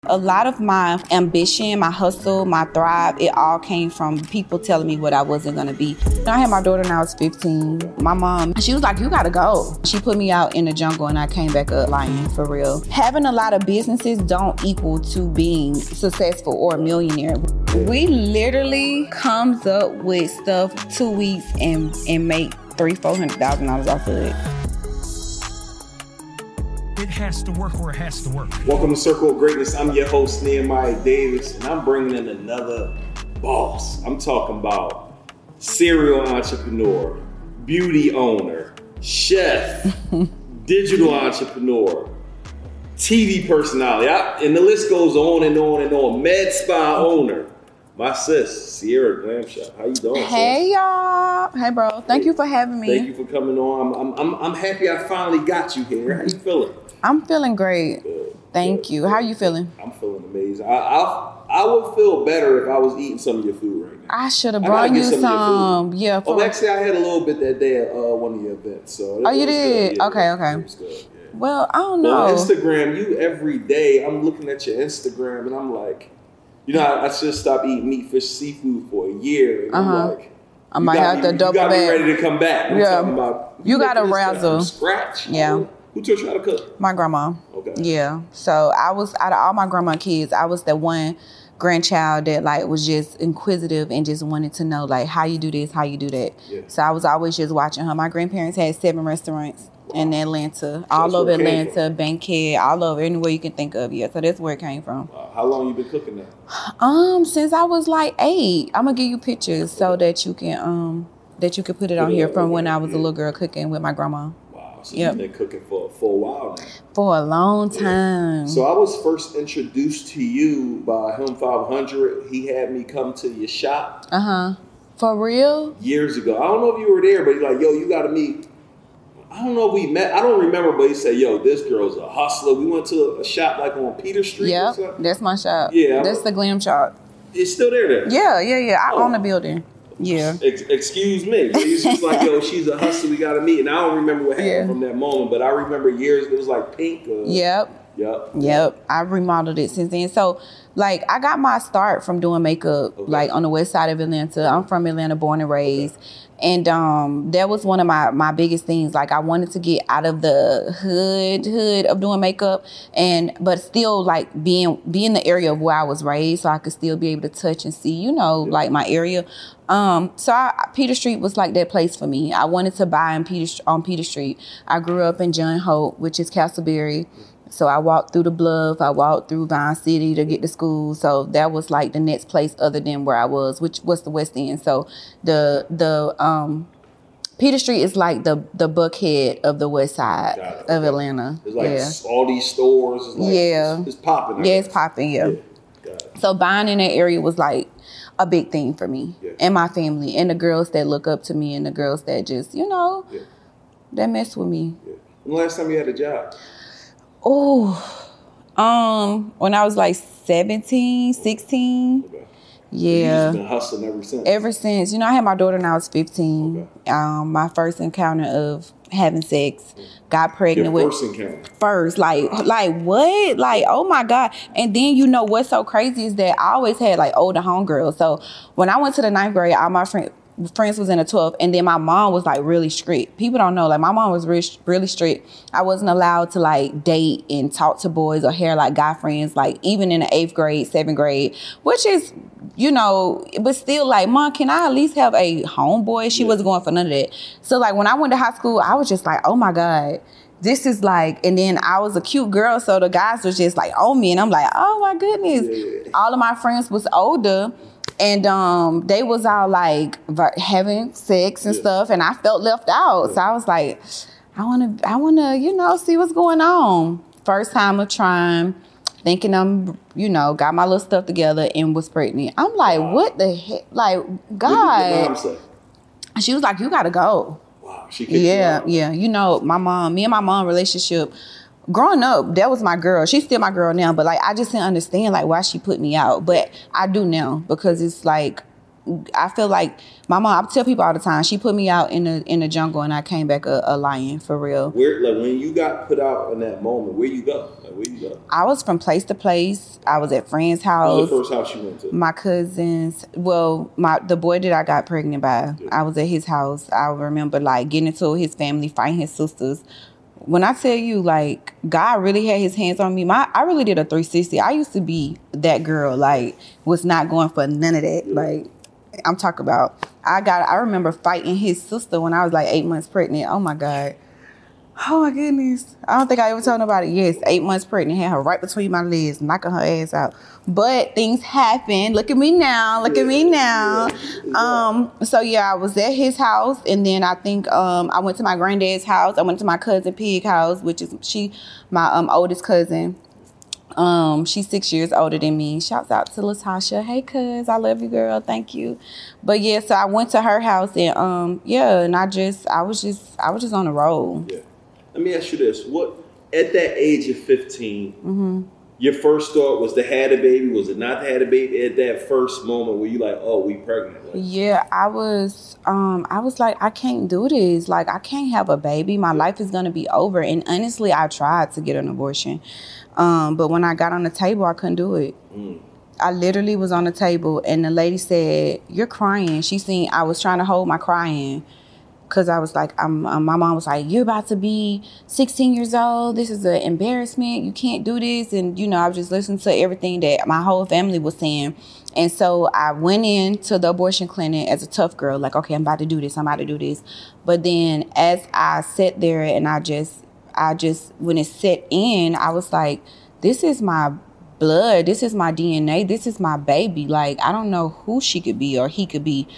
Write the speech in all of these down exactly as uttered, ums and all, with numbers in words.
A lot of my ambition, my hustle, my thrive, it all came from people telling me what I wasn't gonna be. I had my daughter when I was fifteen. My mom, she was like, you gotta go. She put me out in the jungle and I came back a lion, for real. Having a lot of businesses don't equal to being successful or a millionaire. We literally comes up with stuff two weeks and, and make three, four hundred thousand dollars off of it. It has to work or it has to work. Welcome to Circle of Greatness. I'm your host, Nehemiah Davis, and I'm bringing in another boss. I'm talking about serial entrepreneur, beauty owner, chef, digital entrepreneur, T V personality, I, and the list goes on and on and on. Med spa owner, my sis, Sierra Glamshop. How you doing? Hey, sis? y'all. Hey, bro. Thank hey, you for having me. Thank you for coming on. I'm, I'm, I'm, I'm happy I finally got you here. How you feeling? I'm feeling great. Good. Thank Good. you. How are you feeling? I'm feeling amazing. I, I I would feel better if I was eating some of your food right now. I should have brought you some. some. Yeah. Oh, actually, I had a little bit that day at uh, one of your events. So oh, you did? Yeah, okay, it okay. It was good. Yeah. Well, I don't know. On Instagram, you every day, I'm looking at your Instagram and I'm like, you know, I, I should stop eating meat, fish, seafood for a year. And uh-huh. I'm like, I might have me, to double back. You got me back. ready to come back. I'm yeah. talking about, you, you got to razzle. From scratch. Yeah. Who taught you how to cook? My grandma. Okay. Yeah. So I was, out of all my grandma kids, I was the one grandchild that like was just inquisitive and just wanted to know like how you do this, how you do that. Yeah. So I was always just watching her. My grandparents had seven restaurants wow. in Atlanta, so all over Atlanta, Bankhead, all over, anywhere you can think of. Yeah. So that's where it came from. Wow. How long you been cooking now? Um, since I was like eight. I'm gonna give you pictures okay. so that you can um that you can put it put on it here from when I was yeah. a little girl cooking with my grandma. So yep. you've been cooking for, for a while now. For a long time. Yeah. So I was first introduced to you by Him five hundred. He had me come to your shop. Uh-huh. For real? Years ago. I don't know if you were there, but he's like, yo, you got to meet. I don't know if we met. I don't remember, but he said, yo, this girl's a hustler. We went to a shop like on Peter Street yep, or something. That's my shop. Yeah. That's the Glam Shop. It's still there then? Yeah, yeah, yeah. I oh. own the building. Yeah. Ex- excuse me. He's just like, yo, she's a hustler. We got to meet. And I don't remember what happened yeah. from that moment, but I remember years. It was like pink. Uh, yep. Yep. Yep. I remodeled it since then. So, like, I got my start from doing makeup, okay. like on the west side of Atlanta. I'm from Atlanta, born and raised. Okay. And um, that was one of my, my biggest things. Like, I wanted to get out of the hood hood of doing makeup, and but still like being be in the area of where I was raised, so I could still be able to touch and see, you know, yeah. like my area. Um, so I, Peter Street was like that place for me. I wanted to buy in Peter on Peter Street. I grew up in John Hope, which is Castleberry. So I walked through the Bluff, I walked through Vine City to get to school. So that was like the next place other than where I was, which was the West End. So the the um, Peter Street is like the the Buckhead of the West Side of okay. Atlanta. It's like yeah. all these stores. It's like, yeah, it's, it's popping. Yeah, it's popping. Yeah. yeah. So buying in that area was like a big thing for me yeah. and my family and the girls that look up to me and the girls that just, you know, yeah. that mess with me. Yeah. When the last time you had a job? Oh, um, when I was like seventeen, sixteen. Okay. Yeah. You've been hustling ever since? Ever since. You know, I had my daughter when I was fifteen. Okay. Um, my first encounter of having sex. Got pregnant Your with. First encounter? First. Like, like what? Like, oh my God. And then, you know, what's so crazy is that I always had like older homegirls. So when I went to the ninth grade, all my friends, friends was in the twelfth, and then my mom was like really strict. People don't know, like my mom was really, really strict. I wasn't allowed to like date and talk to boys or hair like guy friends, like even in the eighth grade, seventh grade, which is, you know, but still like, Mom, can I at least have a homeboy? She yeah. wasn't going for none of that. So like when I went to high school, I was just like, oh my God, this is like, and then I was a cute girl, so the guys was just like on me, and I'm like, oh my goodness. Yeah. All of my friends was older. And um, they was all like having sex and yeah. stuff, and I felt left out. Yeah. So I was like, I want to, I want to, you know, see what's going on. First time of trying, thinking I'm, you know, got my little stuff together and was pregnant. I'm like, wow. What the heck? Like, God. What did your mom say? She was like, you got to go. Wow. She kicked yeah, you out. yeah. You know, my mom, me and my mom relationship, growing up, that was my girl. She's still my girl now, but like I just didn't understand like why she put me out. But I do now, because it's like I feel like my mom, I tell people all the time, she put me out in the in the jungle and I came back a, a lion, for real. Where, like, when you got put out in that moment, where you go? Like, where you go? I was from place to place. I was at friends' house. What was the first house you went to? My cousins. Well, my the boy that I got pregnant by, yeah. I was at his house. I remember, like, getting into his family, fighting his sisters. When I tell you, like, God really had his hands on me, my I really did a three sixty. I used to be that girl, like, was not going for none of that. Yeah. Like, I'm talking about, I got, I remember fighting his sister when I was like eight months pregnant. Oh my God. Oh my goodness. I don't think I ever told nobody. Yes, eight months pregnant, had her right between my legs, knocking her ass out. But things happen. Look at me now. Look at me now. Um, so yeah, I was at his house, and then I think um I went to my granddad's house. I went to my cousin Pig house, which is she, my um oldest cousin. Um, she's six years older than me. Shouts out to Latasha. Hey, cuz, I love you, girl. Thank you. But yeah, so I went to her house, and um, yeah, and I just, I was just, I was just on the road. Yeah. Let me ask you this: what at that age of fifteen, mm-hmm. your first thought was to have a baby? Was it not to have a baby? At that first moment, were you like, "Oh, we pregnant"? Like, yeah, I was. Um, I was like, I can't do this. Like, I can't have a baby. My life is gonna be over. And honestly, I tried to get an abortion. Um, but when I got on the table, I couldn't do it. Mm. I literally was on the table, and the lady said, "You're crying." She seen I was trying to hold my crying, because I was like, I'm, um, my mom was like, "You're about to be sixteen years old. This is an embarrassment. You can't do this." And, you know, I was just listening to everything that my whole family was saying. And so I went into the abortion clinic as a tough girl, like, okay, I'm about to do this. I'm about to do this. But then as I sat there and I just, I just, when it set in, I was like, this is my blood. This is my D N A. This is my baby. Like, I don't know who she could be or he could be.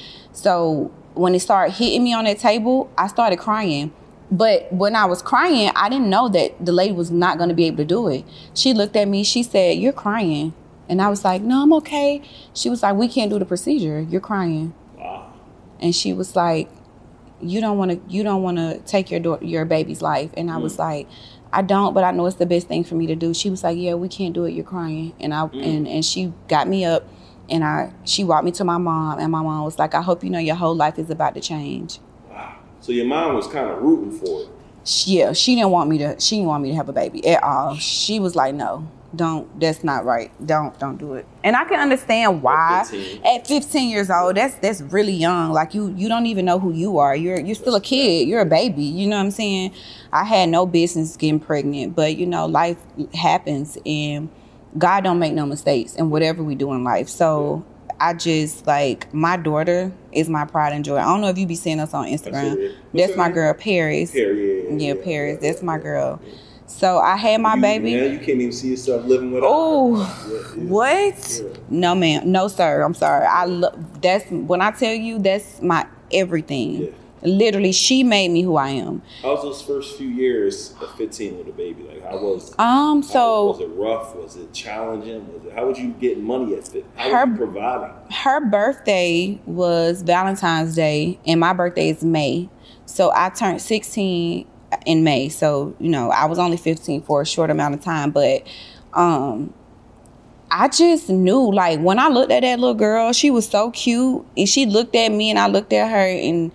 So when it started hitting me on that table, I started crying. But when I was crying, I didn't know that the lady was not going to be able to do it. She looked at me. She said, "You're crying." And I was like, "No, I'm okay." She was like, "We can't do the procedure. You're crying." Wow. And she was like, you don't want to you don't want to take your do- your baby's life. And I mm. was like, "I don't, but I know it's the best thing for me to do." She was like, "Yeah, we can't do it. You're crying." And I mm. and, and she got me up, and I she walked me to my mom, and my mom was like, "I hope you know your whole life is about to change." Wow. So your mom was kind of rooting for it. She, yeah, she didn't want me to she didn't want me to have a baby at all. She was like, "No. Don't, that's not right. Don't, don't do it." And I can understand why. At fifteen, At fifteen years old, that's that's really young. Like, you you don't even know who you are. You're you're still a kid. You're a baby. You know what I'm saying? I had no business getting pregnant, but you know, life happens, and God don't make no mistakes in whatever we do in life. So I just, like, my daughter is my pride and joy. I don't know if you be seeing us on Instagram. That's my girl, Paris. Paris. Yeah, yeah, Paris. That's my girl. So I had my you, baby. Man, you can't even see yourself living without Oh, her. Yeah, yeah. What? Yeah. No, ma'am. No, sir. I'm sorry. I love. That's when I tell you, that's my everything. Yeah. Literally, she made me who I am. How was those first few years of fifteen with a baby? Like, how was? Um. So was it rough? Was it challenging? Was it? How would you get money at fifteen? How her, were you providing? Her birthday was Valentine's Day, and my birthday is May. So I turned sixteen in May. So, you know, I was only fifteen for a short amount of time, but um I just knew, like, when I looked at that little girl, she was so cute, and she looked at me and I looked at her, and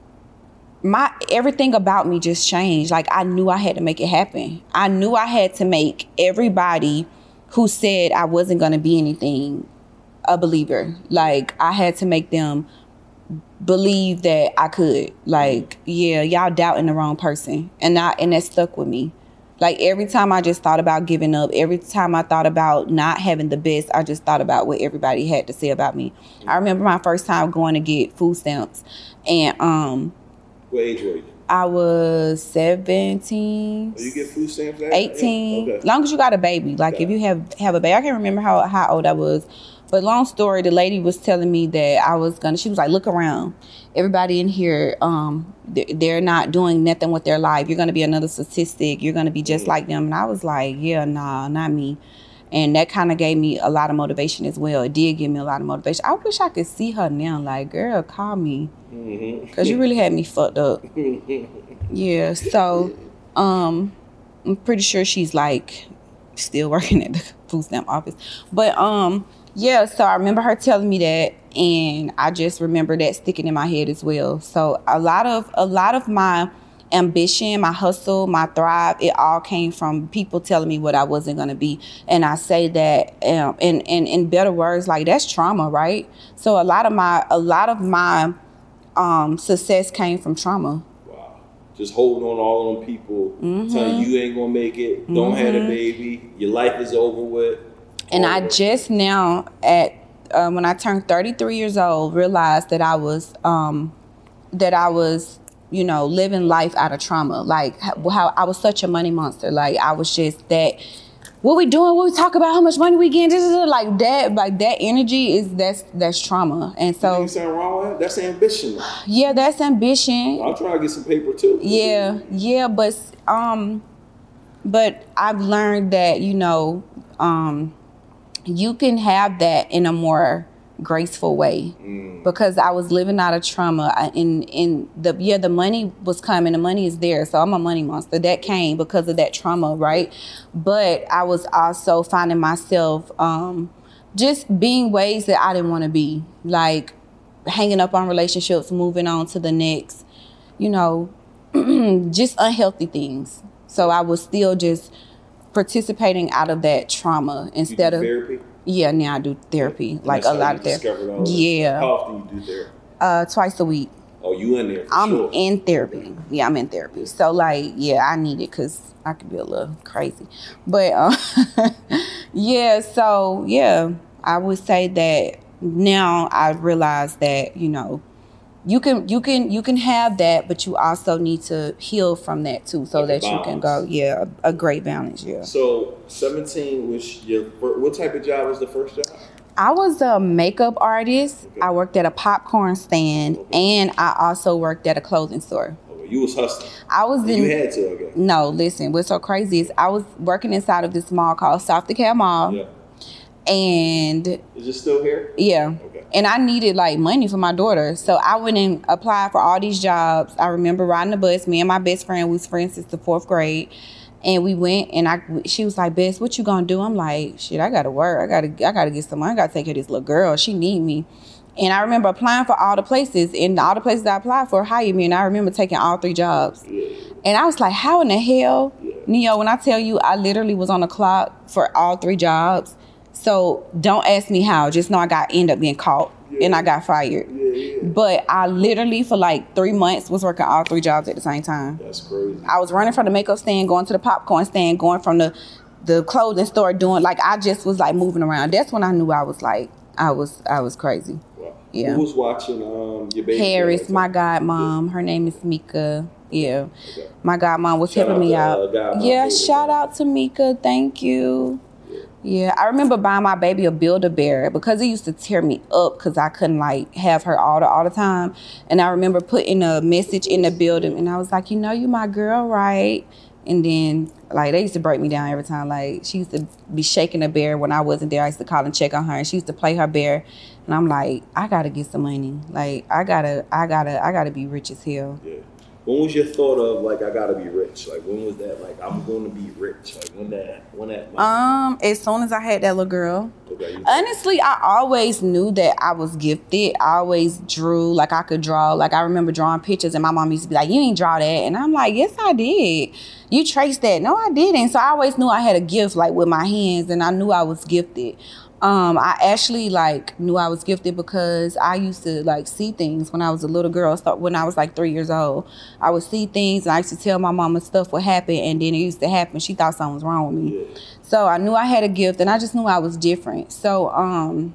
my everything about me just changed. Like, I knew I had to make it happen. I knew I had to make everybody who said I wasn't going to be anything a believer. Like, I had to make them believe that I could. Like, yeah, y'all doubting the wrong person. And I, and that stuck with me. Like, every time I just thought about giving up, every time I thought about not having the best, I just thought about what everybody had to say about me. I remember my first time going to get food stamps. And, um... what age were you? I was seventeen. Oh, you get food stamps at? eighteen. Yeah. Okay. Long as you got a baby. Like, yeah. If you have, have a baby. I can't remember how, how old I was. But long story, the lady was telling me that I was going to, she was like, "Look around. Everybody in here, um, they're not doing nothing with their life. You're going to be another statistic. You're going to be just mm-hmm. like them." And I was like, yeah, nah, not me. And that kind of gave me a lot of motivation as well. It did give me a lot of motivation. I wish I could see her now. Like, girl, call me. Mm-hmm. Because you really had me fucked up. Yeah, so um, I'm pretty sure she's, like, still working at the food stamp office. But, um... yeah, so I remember her telling me that, And I just remember that sticking in my head as well. So a lot of a lot of my ambition, my hustle, my thrive, it all came from people telling me what I wasn't going to be. And I say that um, in, in in better words, like that's trauma, right? So a lot of my a lot of my um, success came from trauma. Wow. Just holding on to all them people, mm-hmm. telling you ain't going to make it, mm-hmm. don't have a baby, your life is over with. And I just now at Uh, when I turned thirty-three years old, realized that I was, um, that I was, you know, living life out of trauma. Like how, how I was such a money monster. Like I was just that. What we doing? What we talk about? How much money we getting? Like that. Like that energy is that's that's trauma. And so. You think something wrong with that? That's ambition. Yeah, that's ambition. I'm trying to get some paper too. Yeah, yeah, but um, but I've learned that you know um. you can have that in a more graceful way mm. because I was living out of trauma. In in the yeah, the money was coming. The money is there, so I'm a money monster. That came because of that trauma, right? But I was also finding myself um, just being ways that I didn't want to be, like hanging up on relationships, moving on to the next, you know, just unhealthy things. So I was still just participating out of that trauma instead of therapy. Yeah, now I do therapy, and like a lot of therapy. Yeah. How often you do therapy? Uh, twice a week. Oh, you in there? For I'm sure. in therapy. Yeah, I'm in therapy. So like, yeah, I need it because I could be a little crazy. But uh, yeah, so yeah, I would say that now I realize that you know. You can you can you can have that, but you also need to heal from that too, so like that you can go. Yeah, a, a great balance. Yeah. So seventeen was your what type of job was the first job? I was a makeup artist. Okay. I worked at a popcorn stand, okay. and I also worked at a clothing store. Okay. You was hustling. I was in. You had to. Okay. No, listen. What's so crazy is I was working inside of this mall called South DeKalb Mall. Yeah. And is it still here? Yeah. Okay. And I needed like money for my daughter. So I went and applied for all these jobs. I remember riding the bus. Me and my best friend, we was friends since the fourth grade. And we went and I she was like, Bess, what you gonna do? I'm like, shit, I gotta work. I gotta I gotta get some money. I gotta take care of this little girl. She need me. And I remember applying for all the places, and all the places I applied for hired me. And I remember taking all three jobs. Yeah. And I was like, how in the hell? Yeah. Neo, when I tell you I literally was on the clock for all three jobs. So don't ask me how. Just know I got end up getting caught yeah. and I got fired. Yeah, yeah. But I literally for like three months was working all three jobs at the same time. That's crazy. I was running from the makeup stand, going to the popcorn stand, going from the the clothing store, doing like I just was like moving around. That's when I knew I was like I was I was crazy. Wow. Yeah. Who was watching um your baby? Harris, my godmom. Yeah. Her name is Mika. Yeah. Okay. My godmom was shout helping me to, out. Uh, yeah, shout out to Mika. Thank you. Yeah, I remember buying my baby a Build-A-Bear because it used to tear me up because I couldn't like have her all the all the time. And I remember putting a message in the building, and I was like, you know, you my girl, right? And then like they used to break me down every time. Like she used to be shaking a bear when I wasn't there. I used to call and check on her, and she used to play her bear. And I'm like, I gotta get some money. Like I gotta, I gotta, I gotta be rich as hell. Yeah. When was your thought of like I gotta be rich? Like when was that? Like I'm going to be rich. Like when that? When that? Um, as soon as I had that little girl. Okay. Honestly, I always knew that I was gifted. I always drew. Like I could draw. Like I remember drawing pictures, and my mom used to be like, "You ain't draw that," and I'm like, "Yes, I did." You traced that? No, I didn't. So I always knew I had a gift, like with my hands, and I knew I was gifted. Um, I actually like knew I was gifted because I used to like see things when I was a little girl. So when I was like three years old, I would see things, and I used to tell my mama stuff would happen, and then it used to happen. She thought something was wrong with me. Yeah. So I knew I had a gift, and I just knew I was different. So um,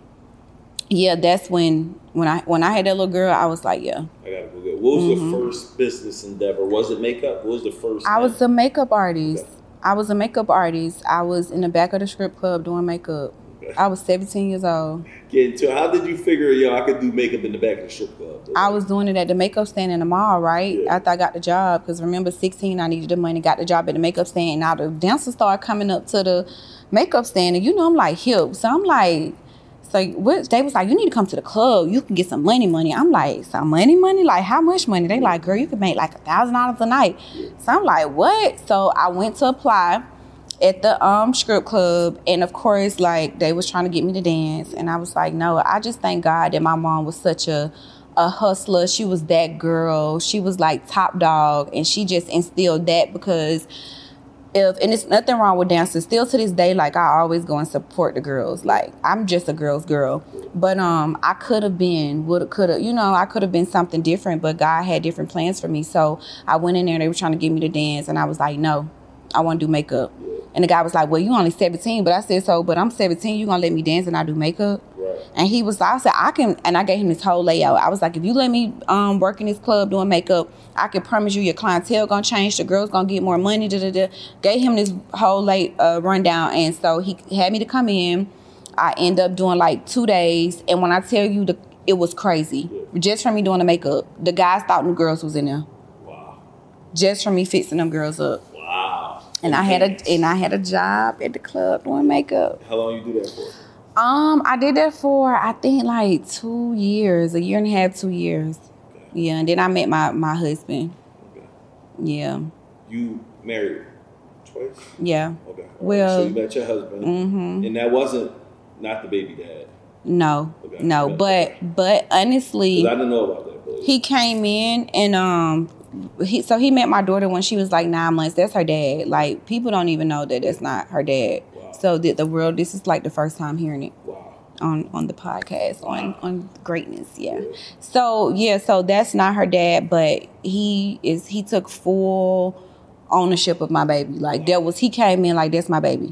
yeah, that's when when I when I had that little girl, I was like, yeah. I gotta go get. What was mm-hmm. the first business endeavor? Was it makeup? What was the first? I was a makeup artist. Okay. I was a makeup artist. I was in the back of the strip club doing makeup. I was seventeen years old. Get into how did you figure, yo, I could do makeup in the back of the strip club? I was doing it at the makeup stand in the mall, right? Yeah. After I got the job, because remember, sixteen, I needed the money, got the job at the makeup stand. And now the dancers started coming up to the makeup stand, and you know I'm like hip, so I'm like, so what? They was like, you need to come to the club. You can get some money, money. I'm like, some money, money? Like how much money? They like, girl, you could make like a thousand dollars a night. So I'm like, what? So I went to apply. at the um strip club, and of course, like, they was trying to get me to dance, and I was like, no. I just thank God that my mom was such a a hustler. She was that girl. She was like top dog, and she just instilled that. Because if, and it's nothing wrong with dancing, still to this day, like, I always go and support the girls. Like, I'm just a girl's girl, but um I could have been, would have, could have, you know, I could have been something different, but God had different plans for me. So I went in there, they were trying to get me to dance, and I was like, no, I want to do makeup. And the guy was like, well, you only seventeen. But I said, so, but I'm seventeen, you gonna let me dance and I do makeup? Right. And he was, I said, I can, and I gave him this whole layout. I was like, if you let me um, work in this club doing makeup, I can promise you your clientele gonna change, the girls gonna get more money, da da da. Gave him this whole late uh, rundown. And so he had me to come in. I end up doing like two days. And when I tell you, the, it was crazy. Yeah. Just from me doing the makeup. The guys thought new girls was in there. Wow. Just from me fixing them girls up. Wow. And I had a and I had a job at the club doing makeup. How long you do that for? Um, I did that for I think like two years, a year and a half, two years. Okay. Yeah, and then I met my, my husband. Okay. Yeah. You married twice? Yeah. Okay. Well, so you met your husband, mm-hmm. and that wasn't not the baby dad. No, okay. no, but but honestly, I didn't know about that. But he came in and um. He, so he met my daughter when she was like nine months. That's her dad. Like, people don't even know that that's not her dad. Wow. So the, the world, this is like the first time hearing it. Wow. on on the podcast wow. on on greatness. Yeah. yeah. So yeah, so that's not her dad, but he is. He took full ownership of my baby. Like wow. that was he came in like that's my baby.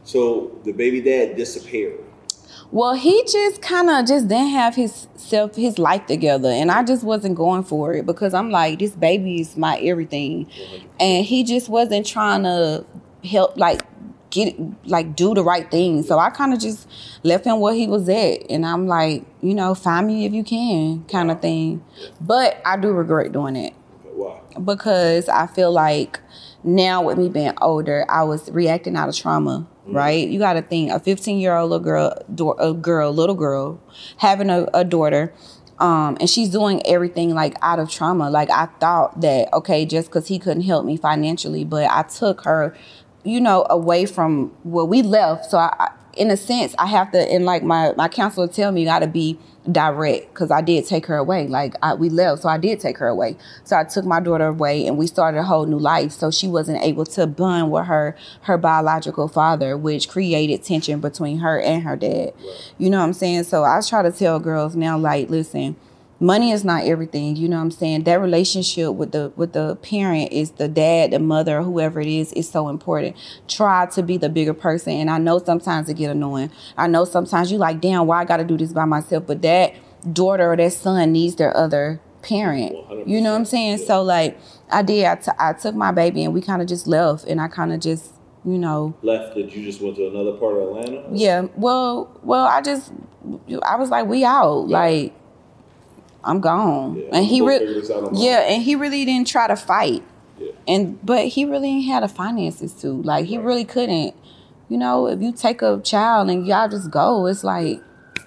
So the baby dad disappeared. Well, he just kind of just didn't have his self, his life together. And I just wasn't going for it because I'm like, this baby is my everything. one hundred percent. And he just wasn't trying to help, like, get, like, do the right thing. So I kind of just left him where he was at. And I'm like, you know, find me if you can kind of thing. But I do regret doing it. Why? Because I feel like now with me being older, I was reacting out of trauma. Right, you got to think a fifteen-year-old little girl, do- a girl, little girl, having a, a daughter, um, and she's doing everything like out of trauma. Like I thought that okay, just because he couldn't help me financially, but I took her, you know, away from where we left. So I, I in a sense, I have to, and like my my counselor tell me, you got to be direct because I did take her away. Like I, we left, so I did take her away. So I took my daughter away, and we started a whole new life. So she wasn't able to bond with her her biological father, which created tension between her and her dad. Right. You know what I'm saying? So I try to tell girls now, like, listen, money is not everything. You know what I'm saying? That relationship with the with the parent is the dad, the mother, whoever it is, is so important. Try to be the bigger person. And I know sometimes it get annoying. I know sometimes you like, damn, why I got to do this by myself? But that daughter or that son needs their other parent. one hundred percent. You know what I'm saying? Yeah. So like I did. I, t- I took my baby and we kind of just left. And I kind of just, you know. Left that you just went to another part of Atlanta? Yeah. Well, well, I just, I was like, we out. Yeah. Like. I'm gone. Yeah, and he really, yeah, and he really didn't try to fight. Yeah. And but he really ain't had the finances to. Like he right. really couldn't. You know, if you take a child and y'all just go, it's like.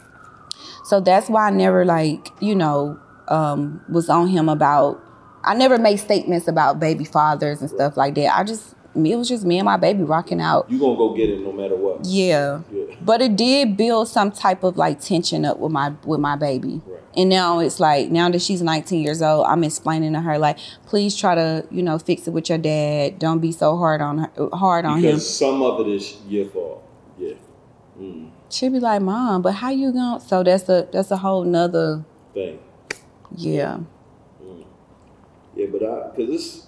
So that's why I never like, you know, um, was on him about. I never made statements about baby fathers and stuff like that. I just, it was just me and my baby rocking out. You gonna go get it no matter what. Yeah. yeah. But it did build some type of like tension up with my with my baby. Right. And now it's like, now that she's nineteen years old, I'm explaining to her, like, please try to, you know, fix it with your dad. Don't be so hard on her, hard on because him. Because some of it is your fault. Yeah. Mm. She'd be like, Mom, but how you gonna? So that's a that's a whole nother thing. Yeah. Mm. Yeah, but I, because this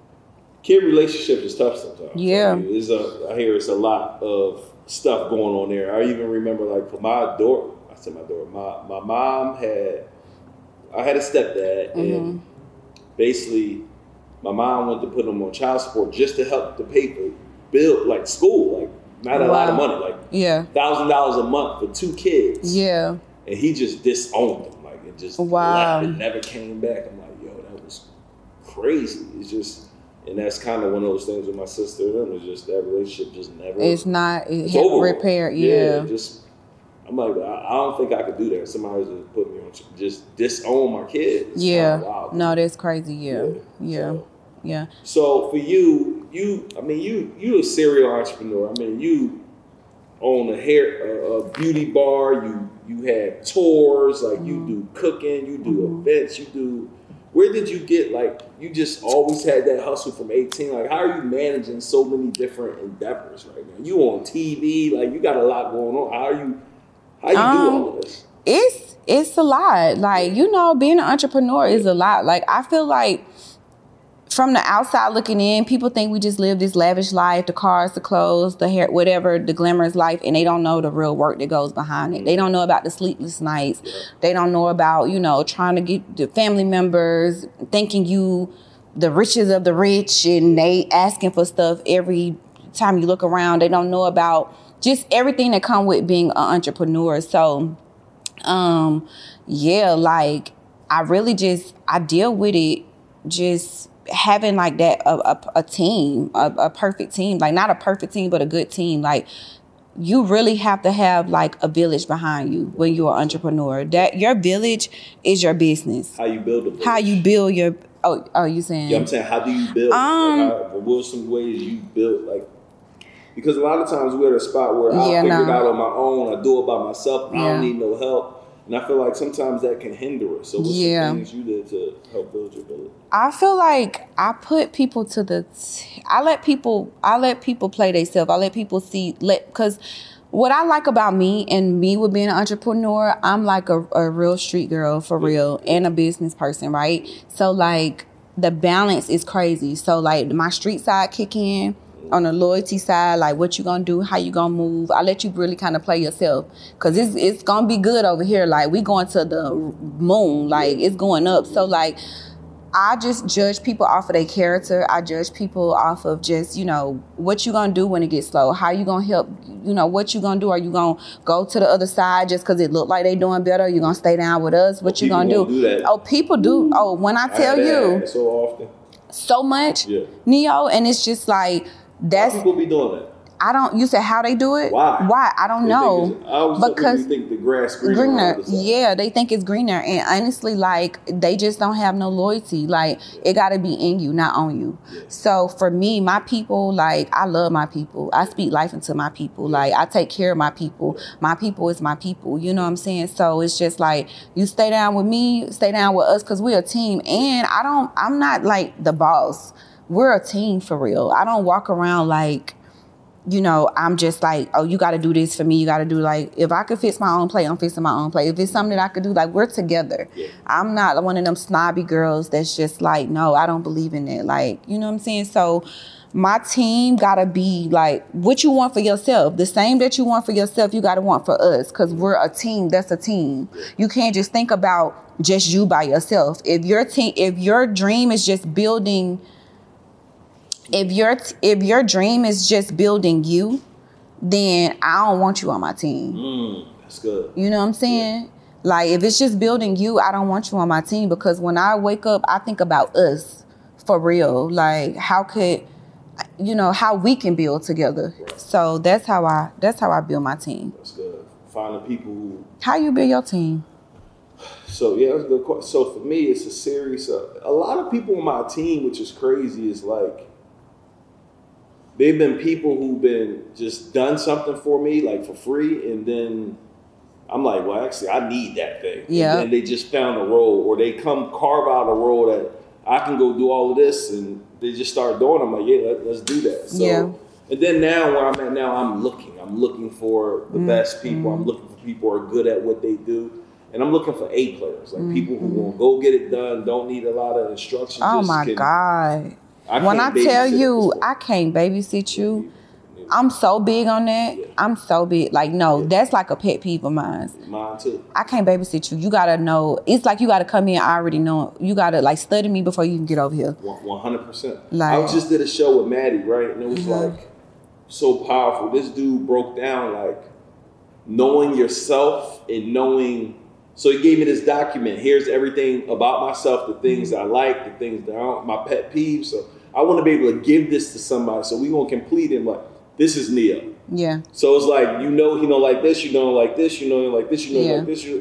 kid relationship is tough sometimes. Yeah. I mean, it's a, I hear it's a lot of stuff going on there. I even remember, like, for my daughter, I said my daughter, my, my mom had, I had a stepdad, mm-hmm. and basically my mom went to put him on child support just to help to pay for bill, like school, like not a wow. lot of money, like yeah, thousand dollars a month for two kids. Yeah. And he just disowned them, like, and just wow. left and never came back. I'm like, yo, that was crazy. It's just, and that's kind of one of those things with my sister and them. It's just that relationship just never. It's not. It it's over. Repaired. Yeah. yeah. Just, I'm like, I, I don't think I could do that. Somebody just put me on, just disown my kids. It's yeah. wild, no, that's crazy. Yeah. Yeah. yeah. So, Yeah. So for you, you, I mean, you, you a serial entrepreneur. I mean, you own a hair, a, a beauty bar. You, you have tours. Like mm-hmm. you do cooking. You do mm-hmm. events. You do. Where did you get, like, you just always had that hustle from eighteen? Like, how are you managing so many different endeavors right now? You on T V, like, you got a lot going on. How are you, how you um, do all of this? It's, it's a lot. Like, you know, being an entrepreneur is a lot. Like, I feel like from the outside looking in, people think we just live this lavish life, the cars, the clothes, the hair, whatever, the glamorous life, and they don't know the real work that goes behind it. They don't know about the sleepless nights. They don't know about, you know, trying to get the family members, thinking you the richest of the rich, and they asking for stuff every time you look around. They don't know about just everything that come with being an entrepreneur. So, um, yeah, like, I really just, I deal with it just having like that, a, a, a team, a, a perfect team, like not a perfect team, but a good team. Like, you really have to have like a village behind you when you're an entrepreneur. That your village is your business. How you build a village. How you build your, oh, oh, you saying? Yeah, I'm saying, how do you build? Um, like, how, what are some ways you build, like, because a lot of times we're at a spot where I'll yeah, figure no. it out on my own, I do it by myself, yeah. I don't need no help. And I feel like sometimes that can hinder us. So what's yeah. some things you did to help build your village? I feel like I put people to the, t- I let people, I let people play themselves. I let people see, let, because what I like about me and me with being an entrepreneur, I'm like a, a real street girl for real and a business person, right? So like the balance is crazy. So like my street side kick in. On the loyalty side, like what you gonna do, how you gonna move. I let you really kind of play yourself, cause it's it's gonna be good over here. Like we going to the moon, like it's going up. So like I just judge people off of their character. I judge people off of just, you know, what you gonna do when it gets slow. How you gonna help, you know, what you gonna do. Are you gonna go to the other side just cause it look like they doing better? Are you gonna stay down with us? What well, you gonna do? do that. Oh, people do. Oh, when I tell I you so often, so much, yeah. Neo, and it's just like, that's, why people be doing that? I don't, you said how they do it? Why? Why? I don't they know. I always because you think the grass greener. greener. Yeah, they think it's greener. And honestly, like, they just don't have no loyalty. Like, yeah. It got to be in you, not on you. Yeah. So for me, my people, like, I love my people. I speak life into my people. Yeah. Like, I take care of my people. My people is my people. You know what I'm saying? So it's just like, you stay down with me, stay down with us, because we're a team. And I don't, I'm not like the boss. We're a team for real. I don't walk around like, you know, I'm just like, oh, you got to do this for me. You got to do, like, if I could fix my own plate, I'm fixing my own plate. If it's something that I could do, like, we're together. Yeah. I'm not one of them snobby girls that's just like, no, I don't believe in it. Like, you know what I'm saying? So my team got to be like, what you want for yourself. The same that you want for yourself, you got to want for us, because we're a team. That's a team. You can't just think about just you by yourself. If your team, if your dream is just building... If your if your dream is just building you, then I don't want you on my team. Mm, that's good. You know what I'm saying? Yeah. Like, if it's just building you, I don't want you on my team, because when I wake up, I think about us for real. Like, how could, you know, how we can build together. Right. So that's how I that's how I build my team. That's good. Finding people who. How you build your team? So yeah, that's a good question. So for me, it's a series of a lot of people on my team, which is crazy. Is like. They've been people who've been just done something for me, like for free, and then I'm like, well, actually, I need that thing. Yeah. And then they just found a role, or they come carve out a role that I can go do all of this, and they just start doing. I'm like, yeah, let, let's do that. So, yeah. And then now where I'm at now, I'm looking. I'm looking for the mm-hmm. best people. I'm looking for people who are good at what they do. And I'm looking for A players, like mm-hmm. people who will go get it done, don't need a lot of instruction. Oh, just my can, God. I when I tell you I can't babysit you, I'm so big on that. Yeah. I'm so big. Like, no, yeah. That's like a pet peeve of mine. Mine too. I can't babysit you. You got to know. It's like you got to come in already knowing. You got to, like, study me before you can get over here. one hundred percent. Like, I just did a show with Maddie, right? And it was mm-hmm. like so powerful. This dude broke down, like, knowing yourself and knowing. So he gave me this document. Here's everything about myself, the things I like, the things that I don't, my pet peeves. So I want to be able to give this to somebody. So we gonna complete him like, this is Neo. Yeah. So it's like, you know he don't like this, you know like this, you know like this, you know yeah. like this. You,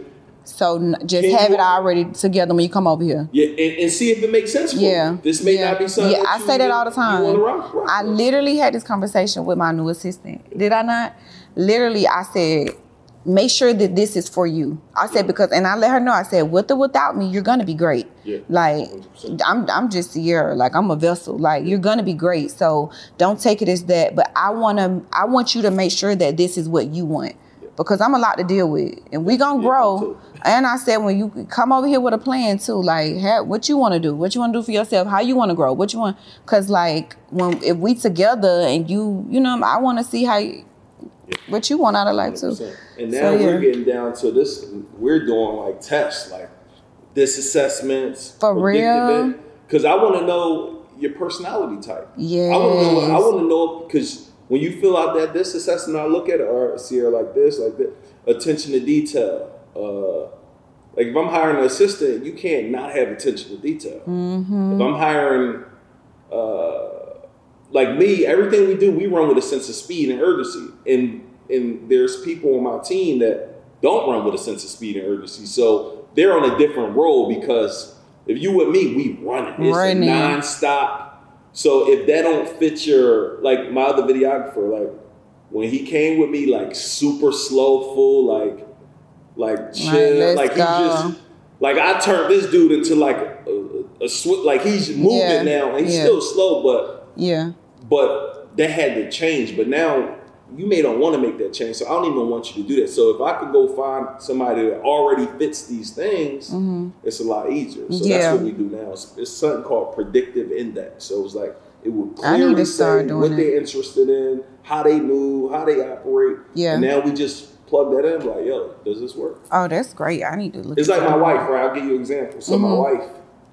So n- just Can have you- it already together when you come over here. Yeah, and, and see if it makes sense for Yeah. you. This may yeah. not be something. Yeah, that I you, say that all the time. You wanna rock, rock I with. literally had this conversation with my new assistant. Did I not? Literally, I said, make sure that this is for you. I said, because, and I let her know, I said, with or without me, you're going to be great. Yeah, like, one hundred percent. I'm I'm just here. Like, I'm a vessel. Like, you're going to be great. So don't take it as that. But I want to, I want you to make sure that this is what you want. Because I'm a lot to deal with. And we going to Yeah, me grow. too. And I said, when you come over here with a plan too, like, have, what you want to do? What you want to do for yourself? How you want to grow? What you want? Because, like, when if we together and you, you know, I want to see how you, what you want out of life too. one hundred percent. And now So, yeah. we're getting down to this. We're doing like tests, like this assessments. For real? Because I want to know your personality type. Yes. I want to know. I want to know because when you fill out that this assessment, I look at it or see her like this, like this. Attention to detail. Uh, like if I'm hiring an assistant, you can't not have attention to detail. Mm-hmm. If I'm hiring, uh, like me, everything we do, we run with a sense of speed and urgency. And and there's people on my team that don't run with a sense of speed and urgency. So they're on a different role because if you with me, we running. It's Running. nonstop. So if that don't fit your, like my other videographer, like when he came with me, like super slow, full, like, like chill, let's like he go. just, like I turned this dude into like a, a sw- like he's moving Yeah, now, and he's yeah. still slow, but Yeah. but that had to change. But now you may don't want to make that change, so I don't even want you to do that. So if I could go find somebody that already fits these things, Mm-hmm. it's a lot easier. So Yeah. that's what we do now. It's, it's something called predictive index. So it's like it would I need clearly to start say doing what it. they're interested in, how they move, how they operate. Yeah. And now we just plug that in, like, yo, does this work? Oh, that's great. I need to look. It's at like my that. wife, right? I'll give you an example. So Mm-hmm. my wife,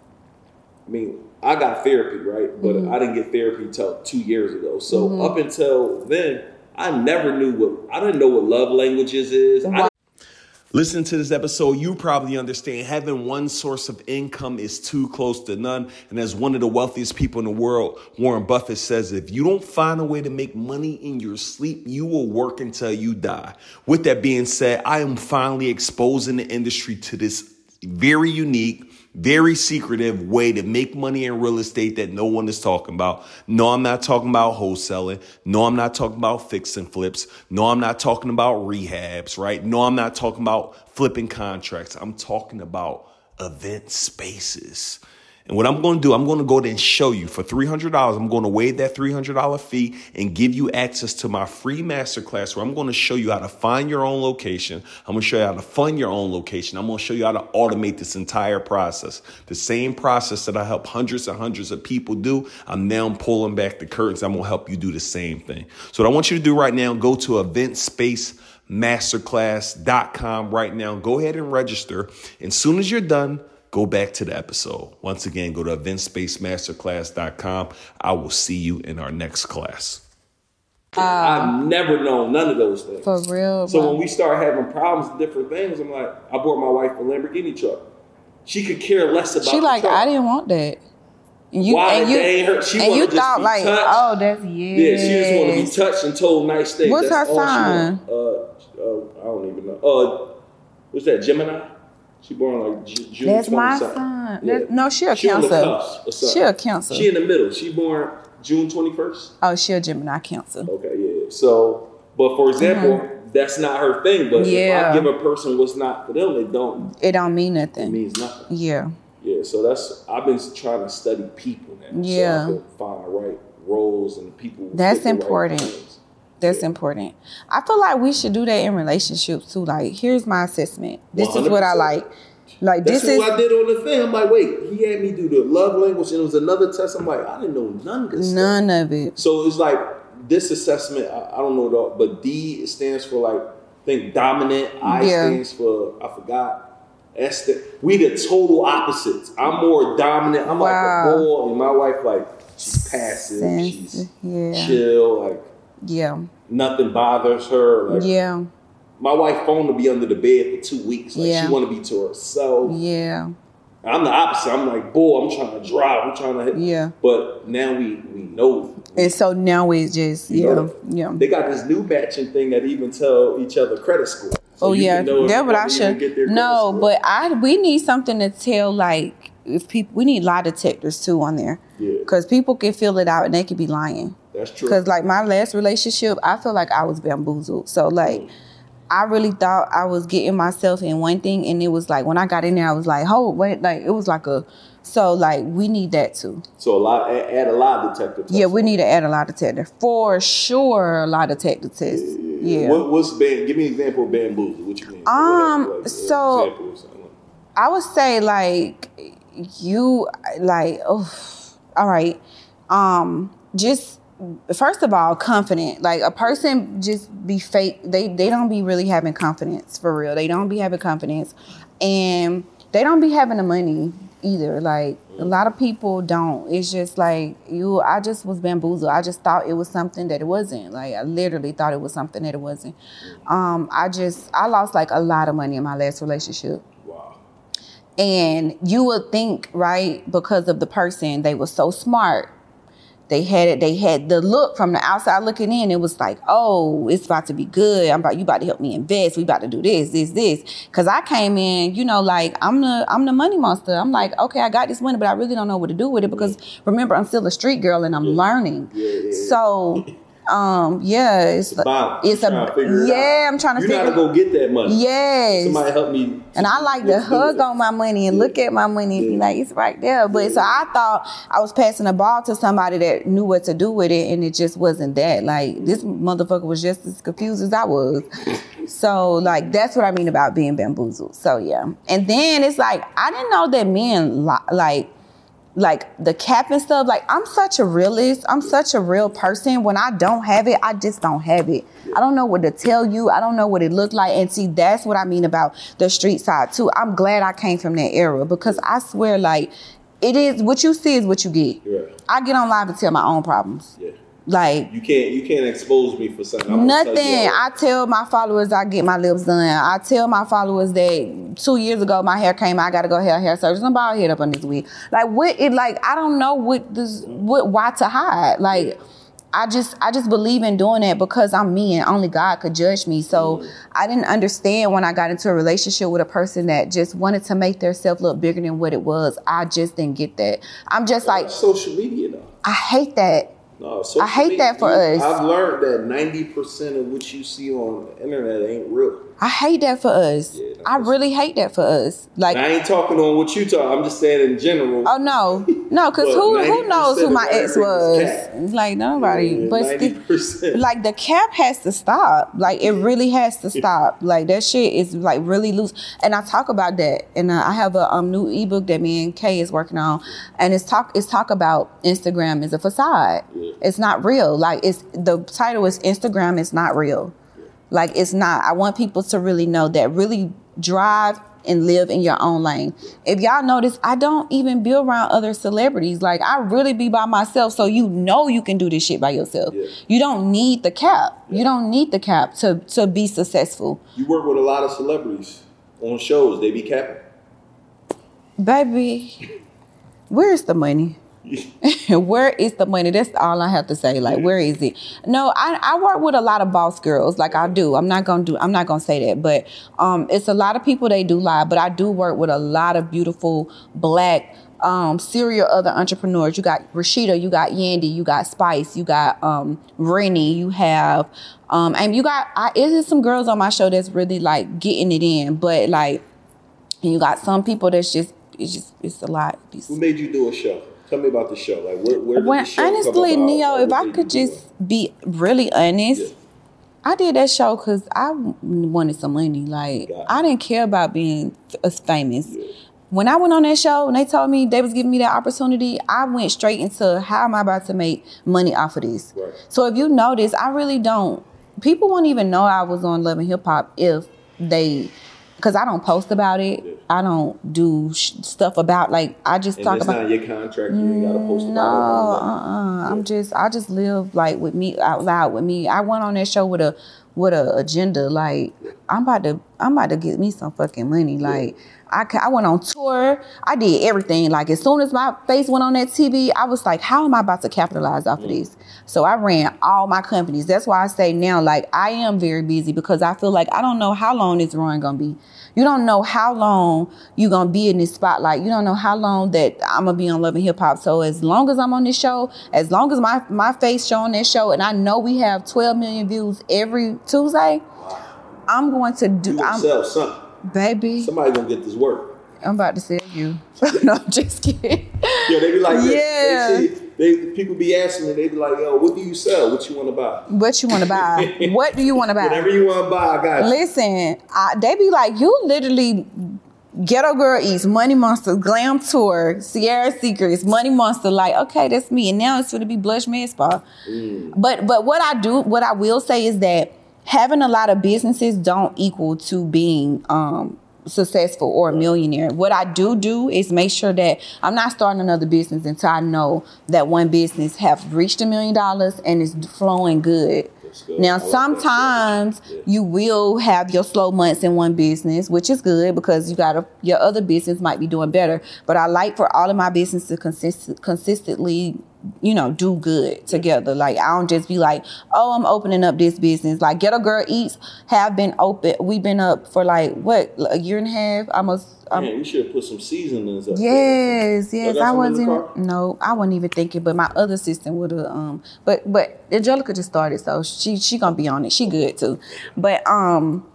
I mean, I got therapy, right? But Mm-hmm. I didn't get therapy until two years ago. So up until then, I never knew what, I didn't know what love languages is. I Listen to this episode, you probably understand having one source of income is too close to none. And as one of the wealthiest people in the world, Warren Buffett says, if you don't find a way to make money in your sleep, you will work until you die. With that being said, I am finally exposing the industry to this very unique, very secretive way to make money in real estate that no one is talking about. No, I'm not talking about wholesaling. No, I'm not talking about fix and flips. No, I'm not talking about rehabs, right? No, I'm not talking about flipping contracts. I'm talking about event spaces. And what I'm going to do, I'm going to go there and show you for three hundred dollars. I'm going to waive that three hundred dollars fee and give you access to my free masterclass where I'm going to show you how to find your own location. I'm going to show you how to fund your own location. I'm going to show you how to automate this entire process. The same process that I help hundreds and hundreds of people do, I'm now pulling back the curtains. I'm going to help you do the same thing. So what I want you to do right now, go to event space masterclass dot com right now. Go ahead and register. And as soon as you're done, go back to the episode. Once again, go to event space masterclass dot com. I will see you in our next class. I've never known none of those things. For real. So bro. when we start having problems with different things, I'm like, I bought my wife a Lamborghini truck. She could care less about she the like, truck. I didn't want that. And you Why? and you, That ain't her. She and wanna you just thought be like, touched. oh, that's yeah. Yeah, she just want to be touched and told nice things. What's That's her all she sign? want. Uh, uh, I don't even know. Uh, what's that? Gemini. She born like J- June That's my twenty-second. son. Yeah. That- no, she a She on the Cancer. cusp or something. She a Cancer. She in the middle. She born June twenty-first. Oh, she a Gemini Cancer. Okay, yeah. So, but for example, that's not her thing. But Mm-hmm. Yeah. if I give a person what's not for them, they don't. It don't mean It nothing. means nothing. Yeah. Yeah. So that's I've been trying to study people now. Yeah. So I can find the right roles and people. who That's fit the right important. things. That's important. I feel like we should do that in relationships too. Like, here's my assessment. This is what I one hundred percent. like. Like, That's this is what I did on the thing. I'm like, wait, he had me do the love language, and it was another test. I'm like, I didn't know none of this. none stuff. of it. So it's like this assessment. I, I don't know it all, but D stands for like I think dominant. I Yeah. stands for I forgot. S st- we the total opposites. I'm more dominant. I'm Wow. like a bull, and my wife like she's passive. Sense- She's yeah. chill. Like Yeah. nothing bothers her. Like Yeah. my wife phone to be under the bed for two weeks. Like Yeah. she want to be to herself. Yeah. I'm the opposite. I'm like, boy, I'm trying to drive. I'm trying to hit. Yeah. But now we we know. And so now it's just, You yeah. know, Yeah. They got this new matching thing that even tell each other credit score. So oh you yeah, can know if that's what I you should. get their No, credit but I we need something to tell like if people we need lie detectors too on there. Yeah. Because people can feel it out and they could be lying. That's true. Because like my last relationship, I feel like I was bamboozled. So like. Mm. I really thought I was getting myself in one thing, and it was like when I got in there, I was like, "Oh, wait!" Like it was like a, so like we need that too. So a lot, add a lie detector test. Yeah, we need to add a lie detector for sure. A lie detector test. Yeah. yeah. yeah. What, what's ban? Give me an example of bamboozle. What you mean? Um. Like, so I would say like you like oh, all right. Um. Just. First of all, confident. Like a person just be fake. They they don't be really having confidence for real. They don't be having confidence, and they don't be having the money either. Like a lot of people don't. It's just like you. I just was bamboozled. I just thought it was something that it wasn't. Like I literally thought it was something that it wasn't. Um, I just I lost like a lot of money in my last relationship. Wow. And you would think, right, because of the person, they were so smart. They had it. They had the look from the outside looking in. It was like, oh, it's about to be good. I'm about you about to help me invest. We about to do this, this, this. Because I came in, you know, like I'm the I'm the money monster. I'm like, okay, I got this money, but I really don't know what to do with it because remember, I'm still a street girl and I'm yeah. learning. Yeah, yeah, yeah. So. Um. Yeah. It's, it's a. It's a. It yeah. Out. I'm trying to you figure. You gotta go get that money. Yes. Somebody help me. And I like to hug on my money and yeah. look at my money and yeah. be like, it's right there. But yeah. so I thought I was passing the ball to somebody that knew what to do with it, and it just wasn't that. Like this motherfucker was just as confused as I was. So like that's what I mean about being bamboozled. So yeah. And then it's like I didn't know that men li- like. Like the cap and stuff, like I'm such a realist. I'm such a real person. When I don't have it, I just don't have it. I don't know what to tell you. I don't know what it looked like. And see, that's what I mean about the street side too. I'm glad I came from that era because I swear like it is what you see is what you get. Yeah. I get on live and tell my own problems. Yeah. Like you can't you can't expose me for something. I'm nothing. Tell I tell my followers I get my lips done. I tell my followers that two years ago my hair came out, I gotta go hair hair surgery. I'm bald head up on this wig. Like what it like I don't know what this what why to hide. Like yeah. I just I just believe in doing that because I'm me and only God could judge me. So mm-hmm. I didn't understand when I got into a relationship with a person that just wanted to make themselves look bigger than what it was. I just didn't get that. I'm just like social media though. I hate that. No, I hate media, that for us. I've learned that ninety percent of what you see on the internet ain't real. I hate that for us. Yeah, I really hate that for us. Like I ain't talking on what you talk. I'm just saying in general. Oh no, no, because who who knows who my ex was? Like nobody. Yeah, but the, like the cap has to stop. Like it really has to stop. Like that shit is like really loose. And I talk about that. And uh, I have a um, new ebook that me and Kay is working on, and it's talk it's talk about Instagram is a facade. Yeah. It's not real. Like it's the title is Instagram is not real. Like it's not. I want people to really know that. Really drive and live in your own lane. If y'all notice, I don't even be around other celebrities. Like I really be by myself. So you know you can do this shit by yourself. Yeah. You don't need the cap. Yeah. You don't need the cap to, to be successful. You work with a lot of celebrities on shows. They be capping. Baby, where's the money? Where is the money? That's all I have to say. Like, where is it? No, I, I work with a lot of boss girls. Like I do. I'm not gonna do. I'm not gonna say that. But um, it's a lot of people they do lie. But I do work with a lot of beautiful black um, serial other entrepreneurs. You got Rashida. You got Yandy. You got Spice. You got um, Rennie. You have um, and you got. I, it is some girls on my show that's really like getting it in. But like, and you got some people that's just. It's just. It's a lot. It's, Who made you do a show? Tell me about the show. Like, where, where did when, the show honestly, come about? Neo, if I could just be really honest, yeah. I did that show because I wanted some money. Like, I didn't care about being famous. Yeah. When I went on that show and they told me they was giving me that opportunity, I went straight into how am I about to make money off of this. Right. So if you notice, I really don't. People won't even know I was on Love and Hip Hop if they. Because I don't post about it. Yeah. I don't do sh- stuff about, like, I just and talk it's about... not your contract. You ain't got to post no, about it. No, uh-uh. Yeah. I'm just, I just live, like, with me, out loud with me. I went on that show with a with a agenda. Like I'm about to, I'm about to get me some fucking money. Like I, ca- I went on tour. I did everything. Like as soon as my face went on that T V, I was like, how am I about to capitalize off of this? So I ran all my companies. That's why I say now, like I am very busy because I feel like I don't know how long this run gonna be. You don't know how long you gonna be in this spotlight. You don't know how long that I'm gonna be on Love and Hip Hop. So as long as I'm on this show, as long as my, my face show on this show, and I know we have twelve million views every Tuesday, I'm going to do. You gonna I'm, sell something, baby. Somebody gonna get this work. I'm about to sell you. No, I'm just kidding. Yeah, they be like, this. Yeah. They, say, they people be asking me. They be like, yo, what do you sell? What you want to buy? What you want to buy? What do you want to buy? Whatever you want to buy, I got you. Listen, I, they be like, you literally Ghetto Girl Eats, Money Monster, Glam Tour, Sierra Secrets, Money Monster. Like, okay, that's me. And now it's going to be Blush Med Spa. Mm. But but what I do, what I will say is that having a lot of businesses don't equal to being um, successful or a millionaire. What I do do is make sure that I'm not starting another business until I know that one business have reached a million dollars and is flowing good. Good. Now, like sometimes yeah. you will have your slow months in one business, which is good because you got your other business might be doing better. But I like for all of my business to consist, consistently, you know, do good together. Like, I don't just be like, oh, I'm opening up this business. Like, Ghetto Girl Eats have been open. We've been up for like, what, a year and a half? Almost. Um, Man, we should have put some seasonings up yes, there. yes. I wasn't even, no, I wasn't even thinking, but my other assistant would have, um, but, but Angelica just started, so she, she gonna be on it. She good too. But, um,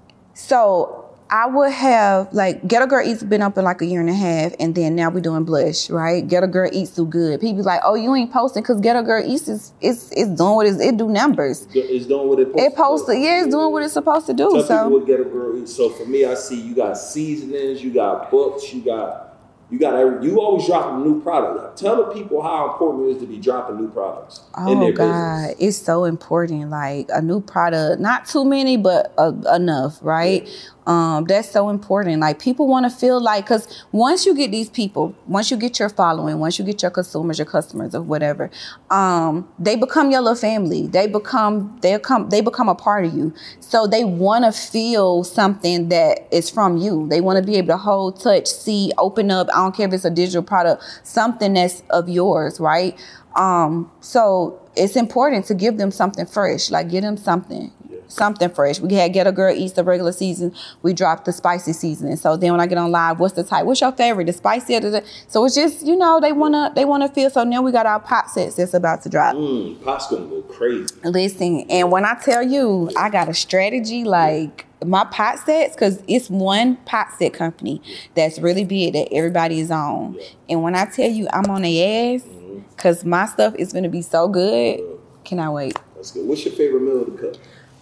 so I would have, like, Ghetto Girl Eats been up in like a year and a half, and then now we're doing Blush, right? Ghetto Girl Eats do good. People like, oh, you ain't posting because Ghetto Girl Eats is it's, it's doing what it's, it do numbers. It's doing what it supposed it posts, to do. Yeah, it's doing what it's supposed to do. Tell so. people what Ghetto Girl Eats. So for me, I see you got seasonings, you got books, you got, you got every, you always dropping a new product. Like, tell the people how important it is to be dropping new products oh, in their God, business. It's so important. Like a new product, not too many, but uh, enough, right? Yeah. Um, that's so important. Like people want to feel like, because once you get these people, once you get your following, once you get your consumers, your customers, or whatever, um, they become your little family. They become they come they become a part of you. So they want to feel something that is from you. They want to be able to hold, touch, see, open up. I don't care if it's a digital product, something that's of yours, right? Um, so it's important to give them something fresh. Like give them something. Something fresh. We had Ghetto Girl Eats the regular season. We dropped the spicy season. So then when I get on live, what's the type? What's your favorite? The spicy? Da, da. So it's just, you know, they wanna they wanna feel. So now we got our pot sets that's about to drop. Mm, pot's gonna go crazy. Listen, and when I tell you, I got a strategy like my pot sets, because it's one pot set company that's really big that everybody is on. Yeah. And when I tell you I'm on their ass, because mm-hmm. my stuff is gonna be so good, yeah. Cannot wait. That's good. What's your favorite meal to cook?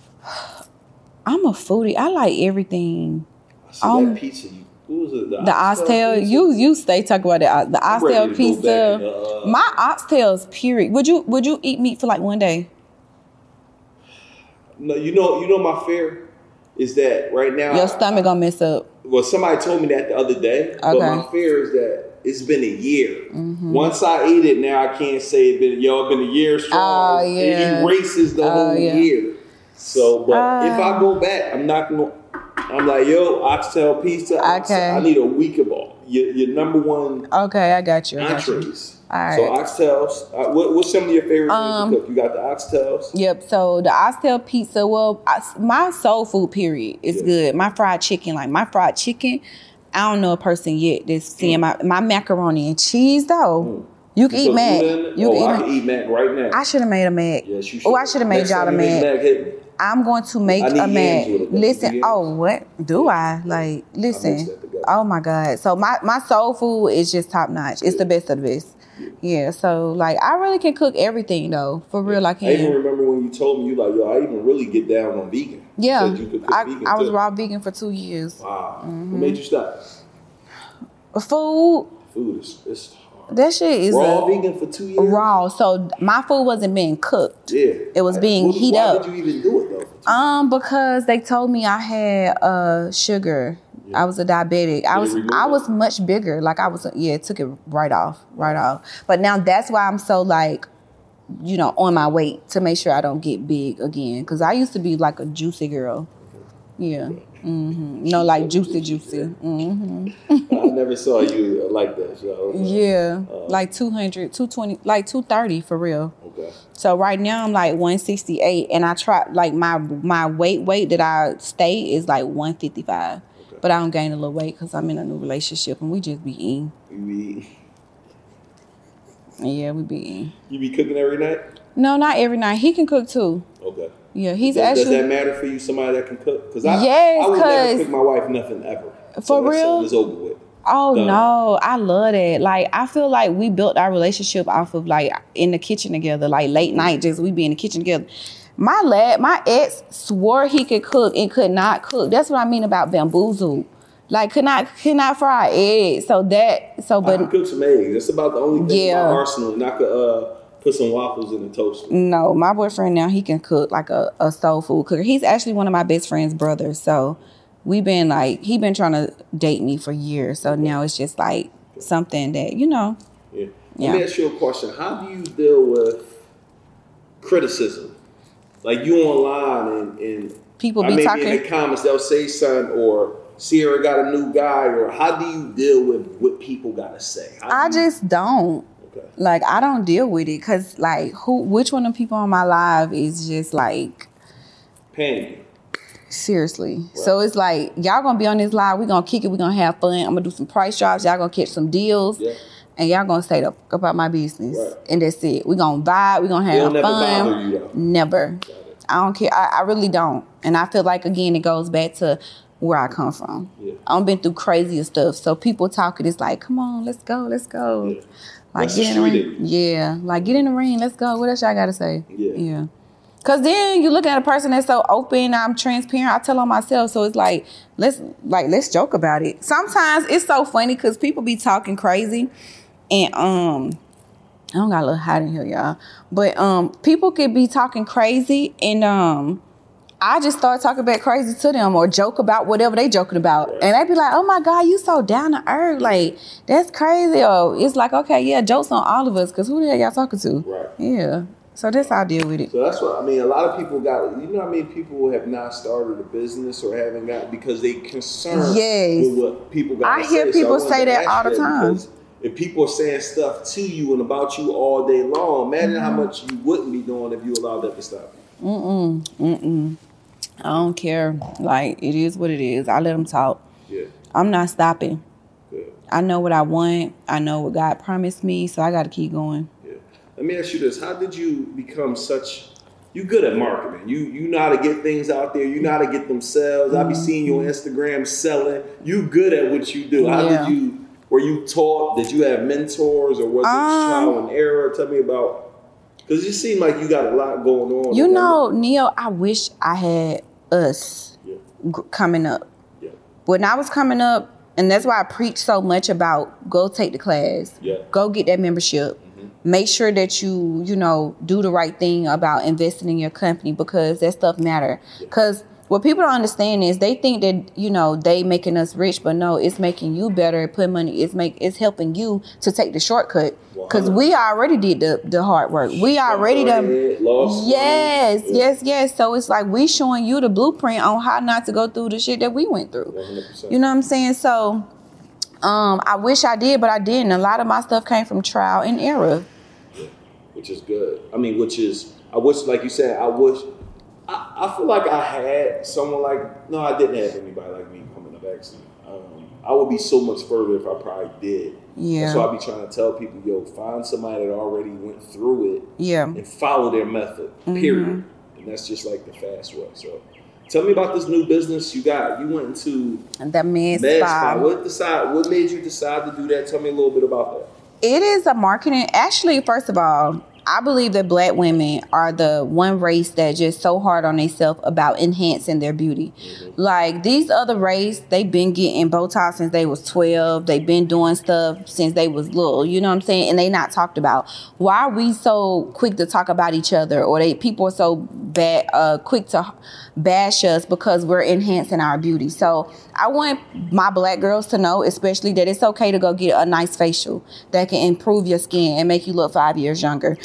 I'm a foodie. I like everything. I see um, that pizza. You, what was it? The, the oxtail. Pizza? You you stay talk about the the oxtail pizza. And, uh, My oxtails. Period. Would you would you eat meat for like one day? No, you know you know my fear is that right now your stomach I, gonna mess up. Well, somebody told me that the other day. Okay. But my fear is that it's been a year. Mm-hmm. Once I eat it, now I can't say it been yo. It's been a year strong. Oh, yeah. It erases the oh, whole yeah. year. So, but uh, if I go back, I'm not gonna. I'm like, yo, oxtail pizza. Okay. I need a week of all. Your, your number one. Okay, I got you. I entrees. Got you. All right. So oxtails. Uh, what, what's some of your favorite um, things to cook? You got the oxtails. Yep. So the oxtail pizza. Well, I, my soul food period is yeah. good. My fried chicken, like my fried chicken. I don't know a person yet that's seeing mm. my my macaroni and cheese though. Mm. You can you eat mac. You oh, can I eat can eat mac right now. I should have made a mac. Yes, you should. Oh, I should have made y'all a mac. mac hit me. I'm going to make a mac. Listen, oh, what do I? Like, listen. I oh my God. So my, my soul food is just top notch. It's yeah. the best of the best. Yeah. yeah. So like I really can cook everything though. For real, I can. I even remember when you told me you like, yo, I even really get down on vegan. Yeah. You could cook I, vegan I was too. raw vegan for two years. Wow. Mm-hmm. What made you stop? Food. Food is it's that shit is raw a, vegan for two years. Raw. So my food wasn't being cooked. Yeah. It was being well, heated up. Why did you even do it though? Um, because they told me I had uh sugar. Yeah. I was a diabetic. Did I was I was much bigger. Like I was yeah, it took it right off, right off. But now that's why I'm so like you know, on my weight to make sure I don't get big again. Because I used to be like a juicy girl. Yeah. Mm-hmm. No, like juicy, juicy. Mm-hmm. I never saw you like that, so. Yeah, uh, like two hundred, two twenty, like two thirty for real. Okay. So right now I'm like one sixty-eight, and I try, like my my weight weight that I stay is like one fifty-five. Okay. But I don't gain a little weight because I'm in a new relationship and we just be eating. You be Yeah, we be eating. You be cooking every night? No, not every night. He can cook too. Okay. Yeah, he's does, actually. Does that matter for you? Somebody that can cook? Because I, yes, I would never cause cook my wife nothing ever. For so real? It's over with. Oh Done. no, I love that. Like I feel like we built our relationship off of like in the kitchen together, like late night, just we be in the kitchen together. My lad, my ex swore he could cook and could not cook. That's what I mean about bamboozled. Like could not could not fry eggs. So that so but I can cook some eggs. That's about the only thing yeah. in my arsenal. And I could uh, put some waffles in the toaster. No, my boyfriend now he can cook like a, a soul food cooker. He's actually one of my best friend's brothers. So we've been like, he been trying to date me for years. So now it's just like something that, you know. Yeah. Yeah. Let me ask you a question. How do you deal with criticism? Like you online and, and people I be mean, talking. in the comments, they'll say something or Sierra got a new guy, or how do you deal with what people got to say? How I do you, just don't. Okay. Like, I don't deal with it because, like, who? which one of the people on my live is just, like... Paying you. Seriously. Right. So it's like, y'all gonna be on this live, we gonna kick it, we gonna have fun, I'm gonna do some price drops, y'all gonna catch some deals, yeah. and y'all gonna stay the fuck about my business. Right. And that's it. We gonna vibe, we gonna have They'll never fun. bother you, though. Never. I don't care. I, I really don't. And I feel like, again, it goes back to where I come from. Yeah. I've been through crazier stuff. So people talking, it's like, come on, let's go, let's go. Yeah. Like, That's get in the ring. Yeah. Like, get in the ring, let's go. What else y'all gotta say? Yeah. Yeah. Cause then you look at a person that's so open, I'm transparent, I tell on myself. So it's like, let's like let's joke about it. Sometimes it's so funny because people be talking crazy, and um, I don't got a little hot in here, y'all. But um, people could be talking crazy, and um, I just start talking back crazy to them or joke about whatever they joking about, right. and they be like, "Oh my God, you so down to earth, like that's crazy." Or it's like, okay, yeah, jokes on all of us, cause who the hell y'all talking to? Right. Yeah. So that's how I deal with it. So that's what I mean. A lot of people got, you know, what I mean, people have not started a business or haven't got because they concerned yes. with what people got. I hear say. people so say that all the time. If people are saying stuff to you and about you all day long, imagine mm-hmm. how much you wouldn't be doing if you allowed that to stop you. Mm mm mm. I don't care. Like it is what it is. I let them talk. Yeah. I'm not stopping. Good. I know what I want. I know what God promised me. So I got to keep going. Let me ask you this. How did you become such, you good at marketing. You you know how to get things out there. You know how to get them sales. Mm-hmm. I be seeing you on Instagram selling. You good at what you do. How yeah. did you, were you taught? Did you have mentors or was it um, trial and error? Tell me about, because you seem like you got a lot going on. You know, Neil, I wish I had us yeah. g- coming up. Yeah. When I was coming up, and that's why I preach so much about go take the class. Yeah. Go get that membership. Make sure that you, you know, do the right thing about investing in your company because that stuff matter. Because what people don't understand is they think that, you know, they making us rich, but no, it's making you better at putting money. It's make it's helping you to take the shortcut because we already did the, the hard work. We already done. Yes, yes, yes. So it's like we showing you the blueprint on how not to go through the shit that we went through. one hundred percent. You know what I'm saying? So um, I wish I did, but I didn't. A lot of my stuff came from trial and error. Which is good. I mean, which is, I wish, like you said, I wish, I, I feel like I had someone like, no, I didn't have anybody like me coming up, actually. Um, I would be so much further if I probably did. Yeah. That's why I be trying to tell people, yo, find somebody that already went through it. Yeah. And follow their method, period. Mm-hmm. And that's just like the fast way. So tell me about this new business you got. You went into the Med Spa. What decide? What made you decide to do that? Tell me a little bit about that. It is a marketing. Actually, first of all, I believe that black women are the one race that just so hard on themselves about enhancing their beauty. Mm-hmm. Like these other race, they've been getting Botox since they was twelve. They've been doing stuff since they was little. You know what I'm saying? And they not talked about. Why are we so quick to talk about each other? Or they people are so bad, uh, quick to bash us because we're enhancing our beauty. So I want my black girls to know, especially that it's okay to go get a nice facial that can improve your skin and make you look five years younger.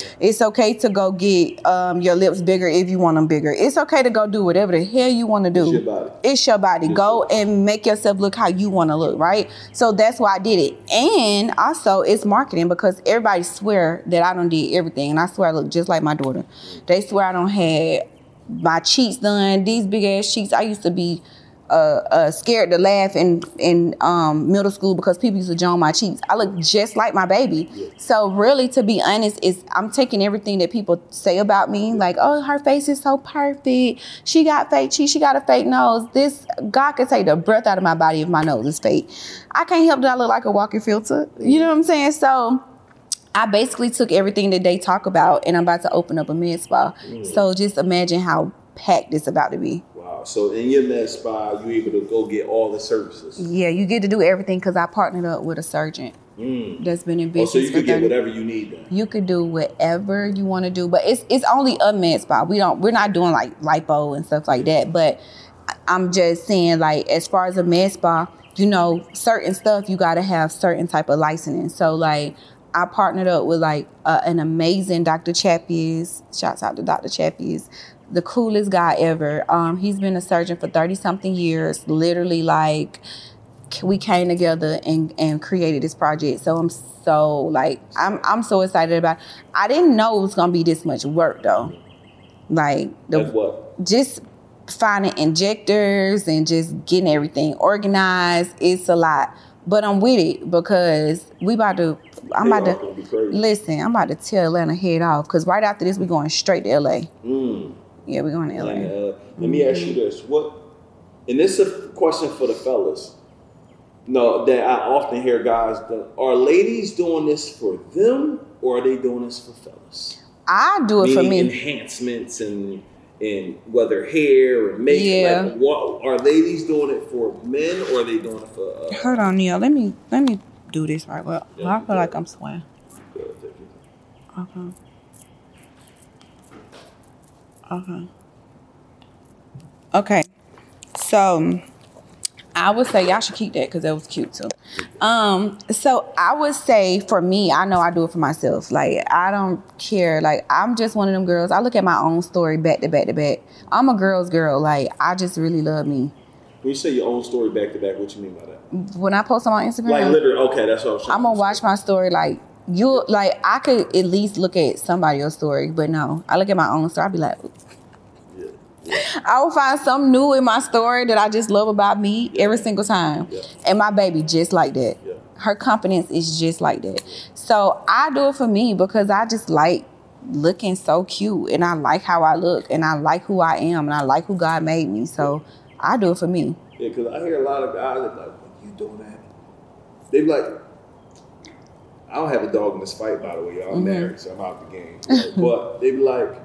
It's okay to go get um, your lips bigger if you want them bigger. It's okay to go do whatever the hell you want to do. It's your body. It's your body. It's go your and make yourself look how you want to look, right? So that's why I did it. And also, it's marketing because everybody swear that I don't did everything. And I swear I look just like my daughter. They swear I don't have my cheeks done. These big ass cheeks. I used to be Uh, uh, scared to laugh in in um, middle school because people used to jaw my cheeks. I look just like my baby. Yeah. So really, to be honest, is I'm taking everything that people say about me, like, oh, her face is so perfect. She got fake cheeks. She got a fake nose. This God can take the breath out of my body if my nose is fake. I can't help that I look like a walking filter. You know what I'm saying? So I basically took everything that they talk about, and I'm about to open up a med spa. Mm. So just imagine how packed it's about to be. Wow. So in your med spa, you able to go get all the services. Yeah, you get to do everything because I partnered up with a surgeon mm. that's been in business. Oh, so you for can get thirty whatever you need then. You could do whatever you want to do, but it's it's only a med spa. We don't we're not doing like lipo and stuff like that. But I'm just saying, like, as far as a med spa, you know, certain stuff you got to have certain type of licensing. So like, I partnered up with like uh, an amazing Doctor Chappies. Shouts out to Doctor Chappies. The coolest guy ever. Um, he's been a surgeon for thirty something years. Literally, like, we came together and, and created this project. So I'm so like, I'm I'm so excited about it. I didn't know it was gonna be this much work though. Like, the, like what? Just finding injectors and just getting everything organized. It's a lot, but I'm with it because we about to. I'm they about to listen. I'm about to tell Atlanta head off because right after this, we're going straight to L A. Mm. Yeah, we're going to L A. And, uh, let mm-hmm. me ask you this: what? And this is a question for the fellas. No, that I often hear guys do. Are ladies doing this for them, or are they doing this for fellas? I do it Meaning for me. Enhancements and and whether hair or makeup. Yeah. Like, what, are ladies doing it for men, or are they doing it for? Uh, Hold on, Neil. Let me let me do this right. Well, yeah, I feel like I'm swaying. Okay. Okay. Okay. So I would say y'all should keep that because that was cute too. Um, so I would say for me, I know I do it for myself. Like, I don't care. Like, I'm just one of them girls. I look at my own story back to back to back. I'm a girl's girl. Like, I just really love me. When you say your own story back to back, what you mean by that? When I post them on Instagram, like literally, okay, that's what I'm saying. I'm gonna watch my story like. You like I could at least look at somebody else's story, but no, I look at my own story. I be like, yeah, yeah. I will find something new in my story that I just love about me yeah. every single time, yeah. and my baby just like that. Yeah. Her confidence is just like that. So I do it for me because I just like looking so cute, and I like how I look, and I like who I am, and I like who God made me. So I do it for me. Yeah, because I hear a lot of guys that like, "What you doing that?" They be like. I don't have a dog in this fight, by the way. I'm mm-hmm. married, so I'm out the game. Right? But they be like,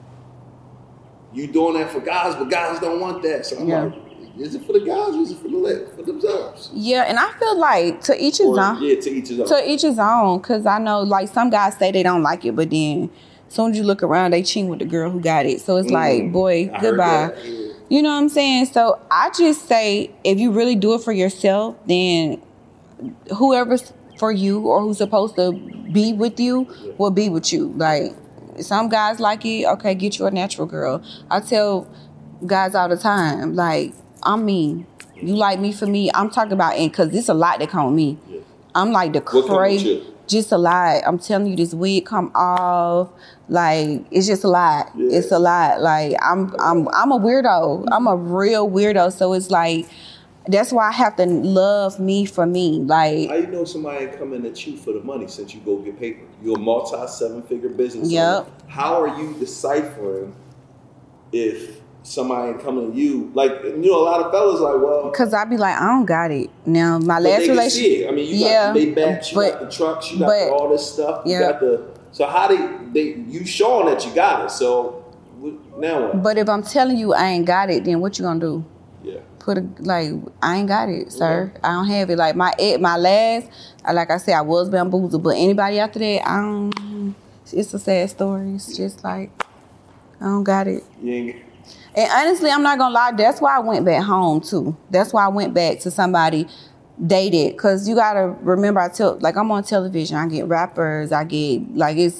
you doing that for guys, but guys don't want that. So I'm yeah. like, is it for the guys or is it for the for themselves? Yeah, and I feel like to each his or, own. Yeah, to each his own. To each his own, because I know like some guys say they don't like it, but then as soon as you look around, they cheating with the girl who got it. So it's mm-hmm. like, boy, I goodbye. Yeah. You know what I'm saying? So I just say, if you really do it for yourself, then whoever's for you or who's supposed to be with you will be with you. Like, some guys like it, okay, get you a natural girl. I tell guys all the time, like, I'm me. You like me for me. I'm talking about, and because it's a lot that come with me. Yeah. I'm like the crazy, just a lot. I'm telling you, this wig come off. Like, it's just a lot. Yeah. It's a lot. Like, I'm, I'm, I'm a weirdo. I'm a real weirdo. So it's like, that's why I have to love me for me. Like, how you know somebody ain't coming at you for the money since you go get paper? You're a multi seven figure business. Yep. Owner. How are you deciphering if somebody ain't coming to you? Like, you know, a lot of fellas like, well, because I be like, I don't got it now. My last relationship. I mean, you yeah, got the Maybach, you but, got the trucks, you got but, the, all this stuff. You yeah. got the. So how they they you showing that you got it? So now what? But if I'm telling you I ain't got it, then what you gonna do? Yeah. Put a, like, I ain't got it, sir. Yeah. I don't have it. Like, my my last, like I said, I was bamboozled. But anybody after that, I don't, it's a sad story. It's just like, I don't got it. Yeah. And honestly, I'm not going to lie. That's why I went back home, too. That's why I went back to somebody dated. Because you got to remember, I tell, like, I'm on television. I get rappers. I get, like, it's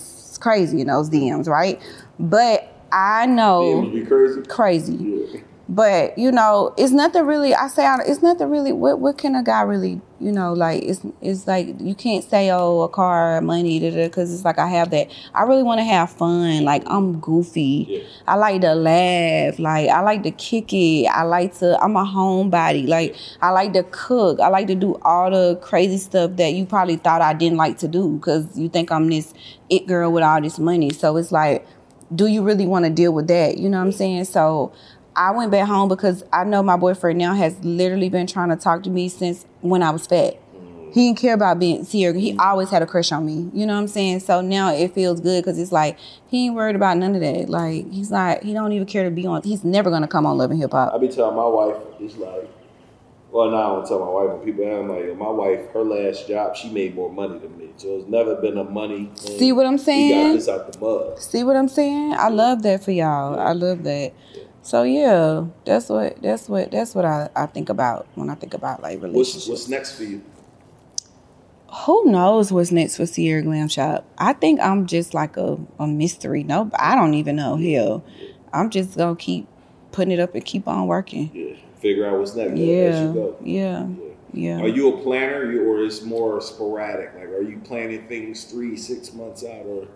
crazy in those D Ms, right? But I know D Ms be crazy. Crazy. Yeah. But, you know, it's nothing really, I say, it's nothing really, what what can a guy really, you know, like, it's it's like, you can't say, oh, a car, money, because it's like I have that. I really want to have fun. Like, I'm goofy. Yeah. I like to laugh. Like, I like to kick it. I like to, I'm a homebody. Like, I like to cook. I like to do all the crazy stuff that you probably thought I didn't like to do because you think I'm this it girl with all this money. So it's like, do you really want to deal with that? You know what I'm saying? So I went back home because I know my boyfriend now has literally been trying to talk to me since when I was fat. He didn't care about being Sierra. He always had a crush on me. You know what I'm saying? So now it feels good because it's like he ain't worried about none of that. Like he's not. He don't even care to be on. He's never gonna come on Love and Hip Hop. I be telling my wife, it's like, well, now I don't tell my wife, but people, I'm like, my wife, her last job, she made more money than me. So it's never been a money thing. See what I'm saying? We got this out the mud. See what I'm saying? I love that for y'all. I love that. So yeah, that's what that's what that's what I, I think about when I think about like relationships. What's, what's next for you? Who knows what's next for Sierra Glam Shop? I think I'm just like a, a mystery. No, I don't even know. Hell, I'm just gonna keep putting it up and keep on working. Yeah, figure out what's next. Yeah, as you go. yeah, yeah. Are you a planner, you, or is more sporadic? Like, are you planning things three, six months out, or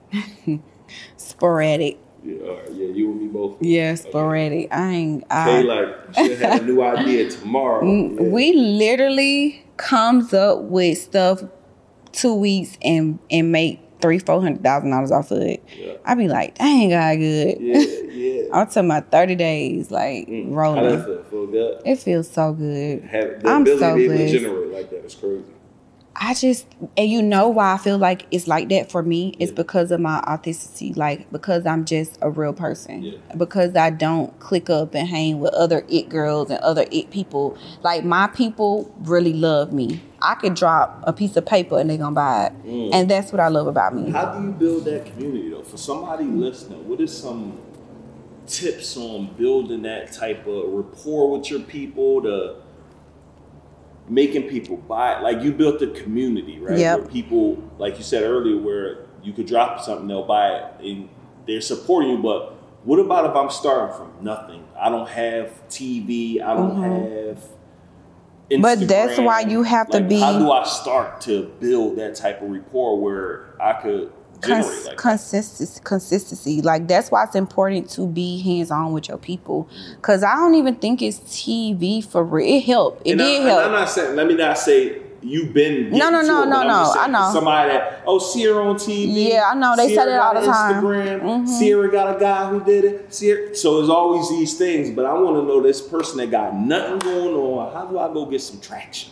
sporadic? Yeah, all right. Yeah, you and me both. Yeah, sporadic. Okay. I ain't. I, Say like she'll have a new idea tomorrow. Yeah. We literally comes up with stuff two weeks and and make three, four hundred thousand dollars off of it. Yeah. I be like, dang, God, good. Yeah, yeah. I'm talking about thirty days, like mm. rolling. How that feel? Feel good? It feels so good. Have the I'm ability so to be able blessed. to generate like that is crazy. I just, and you know why I feel like it's like that for me? It's yeah. because of my authenticity. Like, because I'm just a real person. Yeah. Because I don't click up and hang with other it girls and other it people. Like, my people really love me. I could drop a piece of paper and they're going to buy it. Mm. And that's what I love about me. How do you build that community, though? For somebody listening, what is some tips on building that type of rapport with your people to making people buy it? Like, you built a community, right? Yep. Where people, like you said earlier, where you could drop something, they'll buy it, and they're supporting you. But what about if I'm starting from nothing? I don't have T V. I don't mm-hmm. have Instagram. But that's why you have like, to be. How do I start to build that type of rapport where I could generate Cons- like consistency, consistency. Like, that's why it's important to be hands-on with your people. Because I don't even think it's T V for real. It helped. It and did I, help. I'm not saying, let me not say you've been. No, no, no, it, no, no. I know. Somebody that, oh, Sierra on T V. Yeah, I know. They Sierra say that all the time. Instagram. Mm-hmm. Sierra got a guy who did it. Sierra. So there's always these things. But I want to know this person that got nothing going on. How do I go get some traction?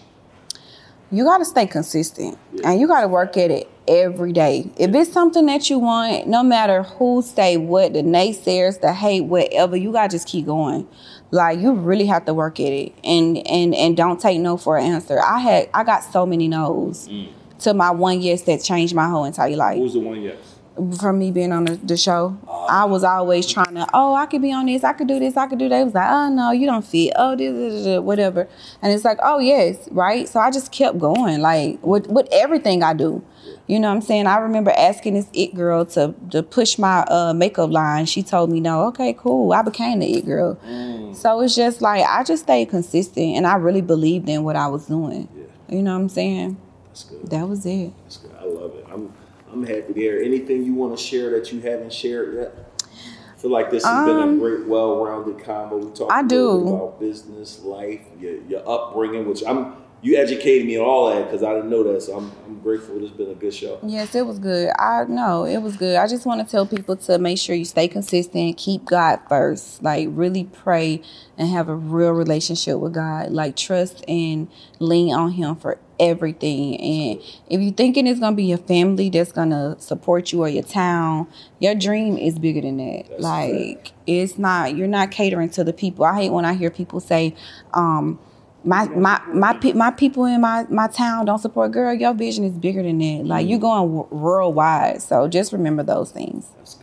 You got to stay consistent, yeah. and you got to work at it every day. If it's something that you want, no matter who say what, the naysayers, the hate, whatever, you got to just keep going. Like, you really have to work at it, and and and don't take no for an answer. I had I got so many no's mm. to my one yes that changed my whole entire life. What was the one yes? From me being on the, the show, uh, I was always trying to, oh, I could be on this, I could do this, I could do that. It was like, oh, no, you don't fit. Oh, this, this, this, whatever. And it's like, oh, yes, right? So I just kept going, like, with, with everything I do. You know what I'm saying? I remember asking this it girl to, to push my uh, makeup line. She told me no. Okay, cool. I became the it girl. Mm. So it's just like, I just stayed consistent, and I really believed in what I was doing. Yeah. You know what I'm saying? That's good. That was it. That's good. I love it. I'm I'm happy to hear. Anything you want to share that you haven't shared yet? I feel like this has um, been a great, well-rounded combo. We talked I a do. little bit about business, life, your, your upbringing, which I'm. You educated me on all that because I didn't know that, so I'm, I'm grateful. It's been a good show. Yes, it was good. I know it was good. I just want to tell people to make sure you stay consistent, keep God first, like really pray and have a real relationship with God. Like, trust and lean on Him for everything. And if you're thinking it's gonna be your family that's gonna support you or your town, your dream is bigger than that. That's like fair. It's not. You're not catering to the people. I hate when I hear people say, um, My my my my people in my, my town don't support. Girl, your vision is bigger than that. Like, you're going worldwide. So just remember those things. That's good, y'all.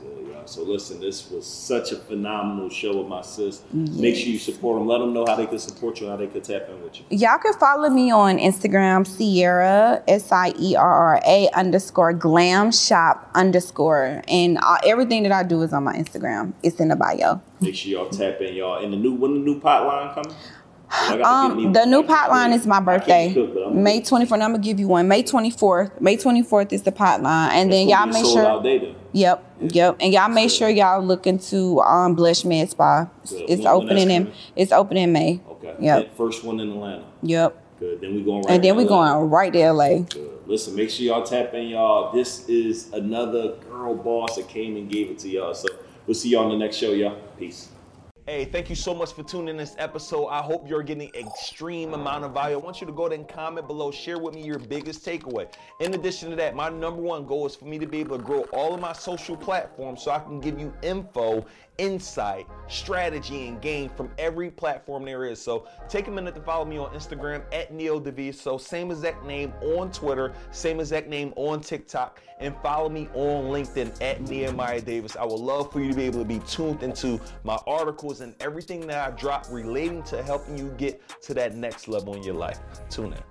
So listen, this was such a phenomenal show with my sis. Yes. Make sure you support them. Let them know how they can support you and how they can tap in with you. Y'all can follow me on Instagram, Sierra, S I E R R A underscore glam shop underscore. And uh, everything that I do is on my Instagram. It's in the bio. Make sure y'all tap in, y'all. And the new, when the new pot line coming? Um, the new pot line is my birthday, cook, May twenty-fourth. I'm gonna give you one. May twenty-fourth. May twenty-fourth is the pot line, and then y'all make sure. Yep, yeah. yep, and y'all make sure y'all look into um Blush Med Spa. Good. It's when, opening when in. It's opening in May. Okay. Yep. That first one in Atlanta. Yep. Good. Then we going right. And then we going right to L A. Good. Listen, make sure y'all tap in, y'all. This is another girl boss that came and gave it to y'all. So we'll see y'all on the next show, y'all. Peace. Hey, thank you so much for tuning in this episode. I hope you're getting extreme amount of value. I want you to go ahead and comment below. Share with me your biggest takeaway. In addition to that, my number one goal is for me to be able to grow all of my social platforms so I can give you info, insight, strategy, and game from every platform there is. So take a minute to follow me on Instagram at Neo DeVis. So same exact name on Twitter, same exact name on TikTok, and follow me on LinkedIn at Nehemiah Davis. I would love for you to be able to be tuned into my articles and everything that I drop relating to helping you get to that next level in your life. Tune in.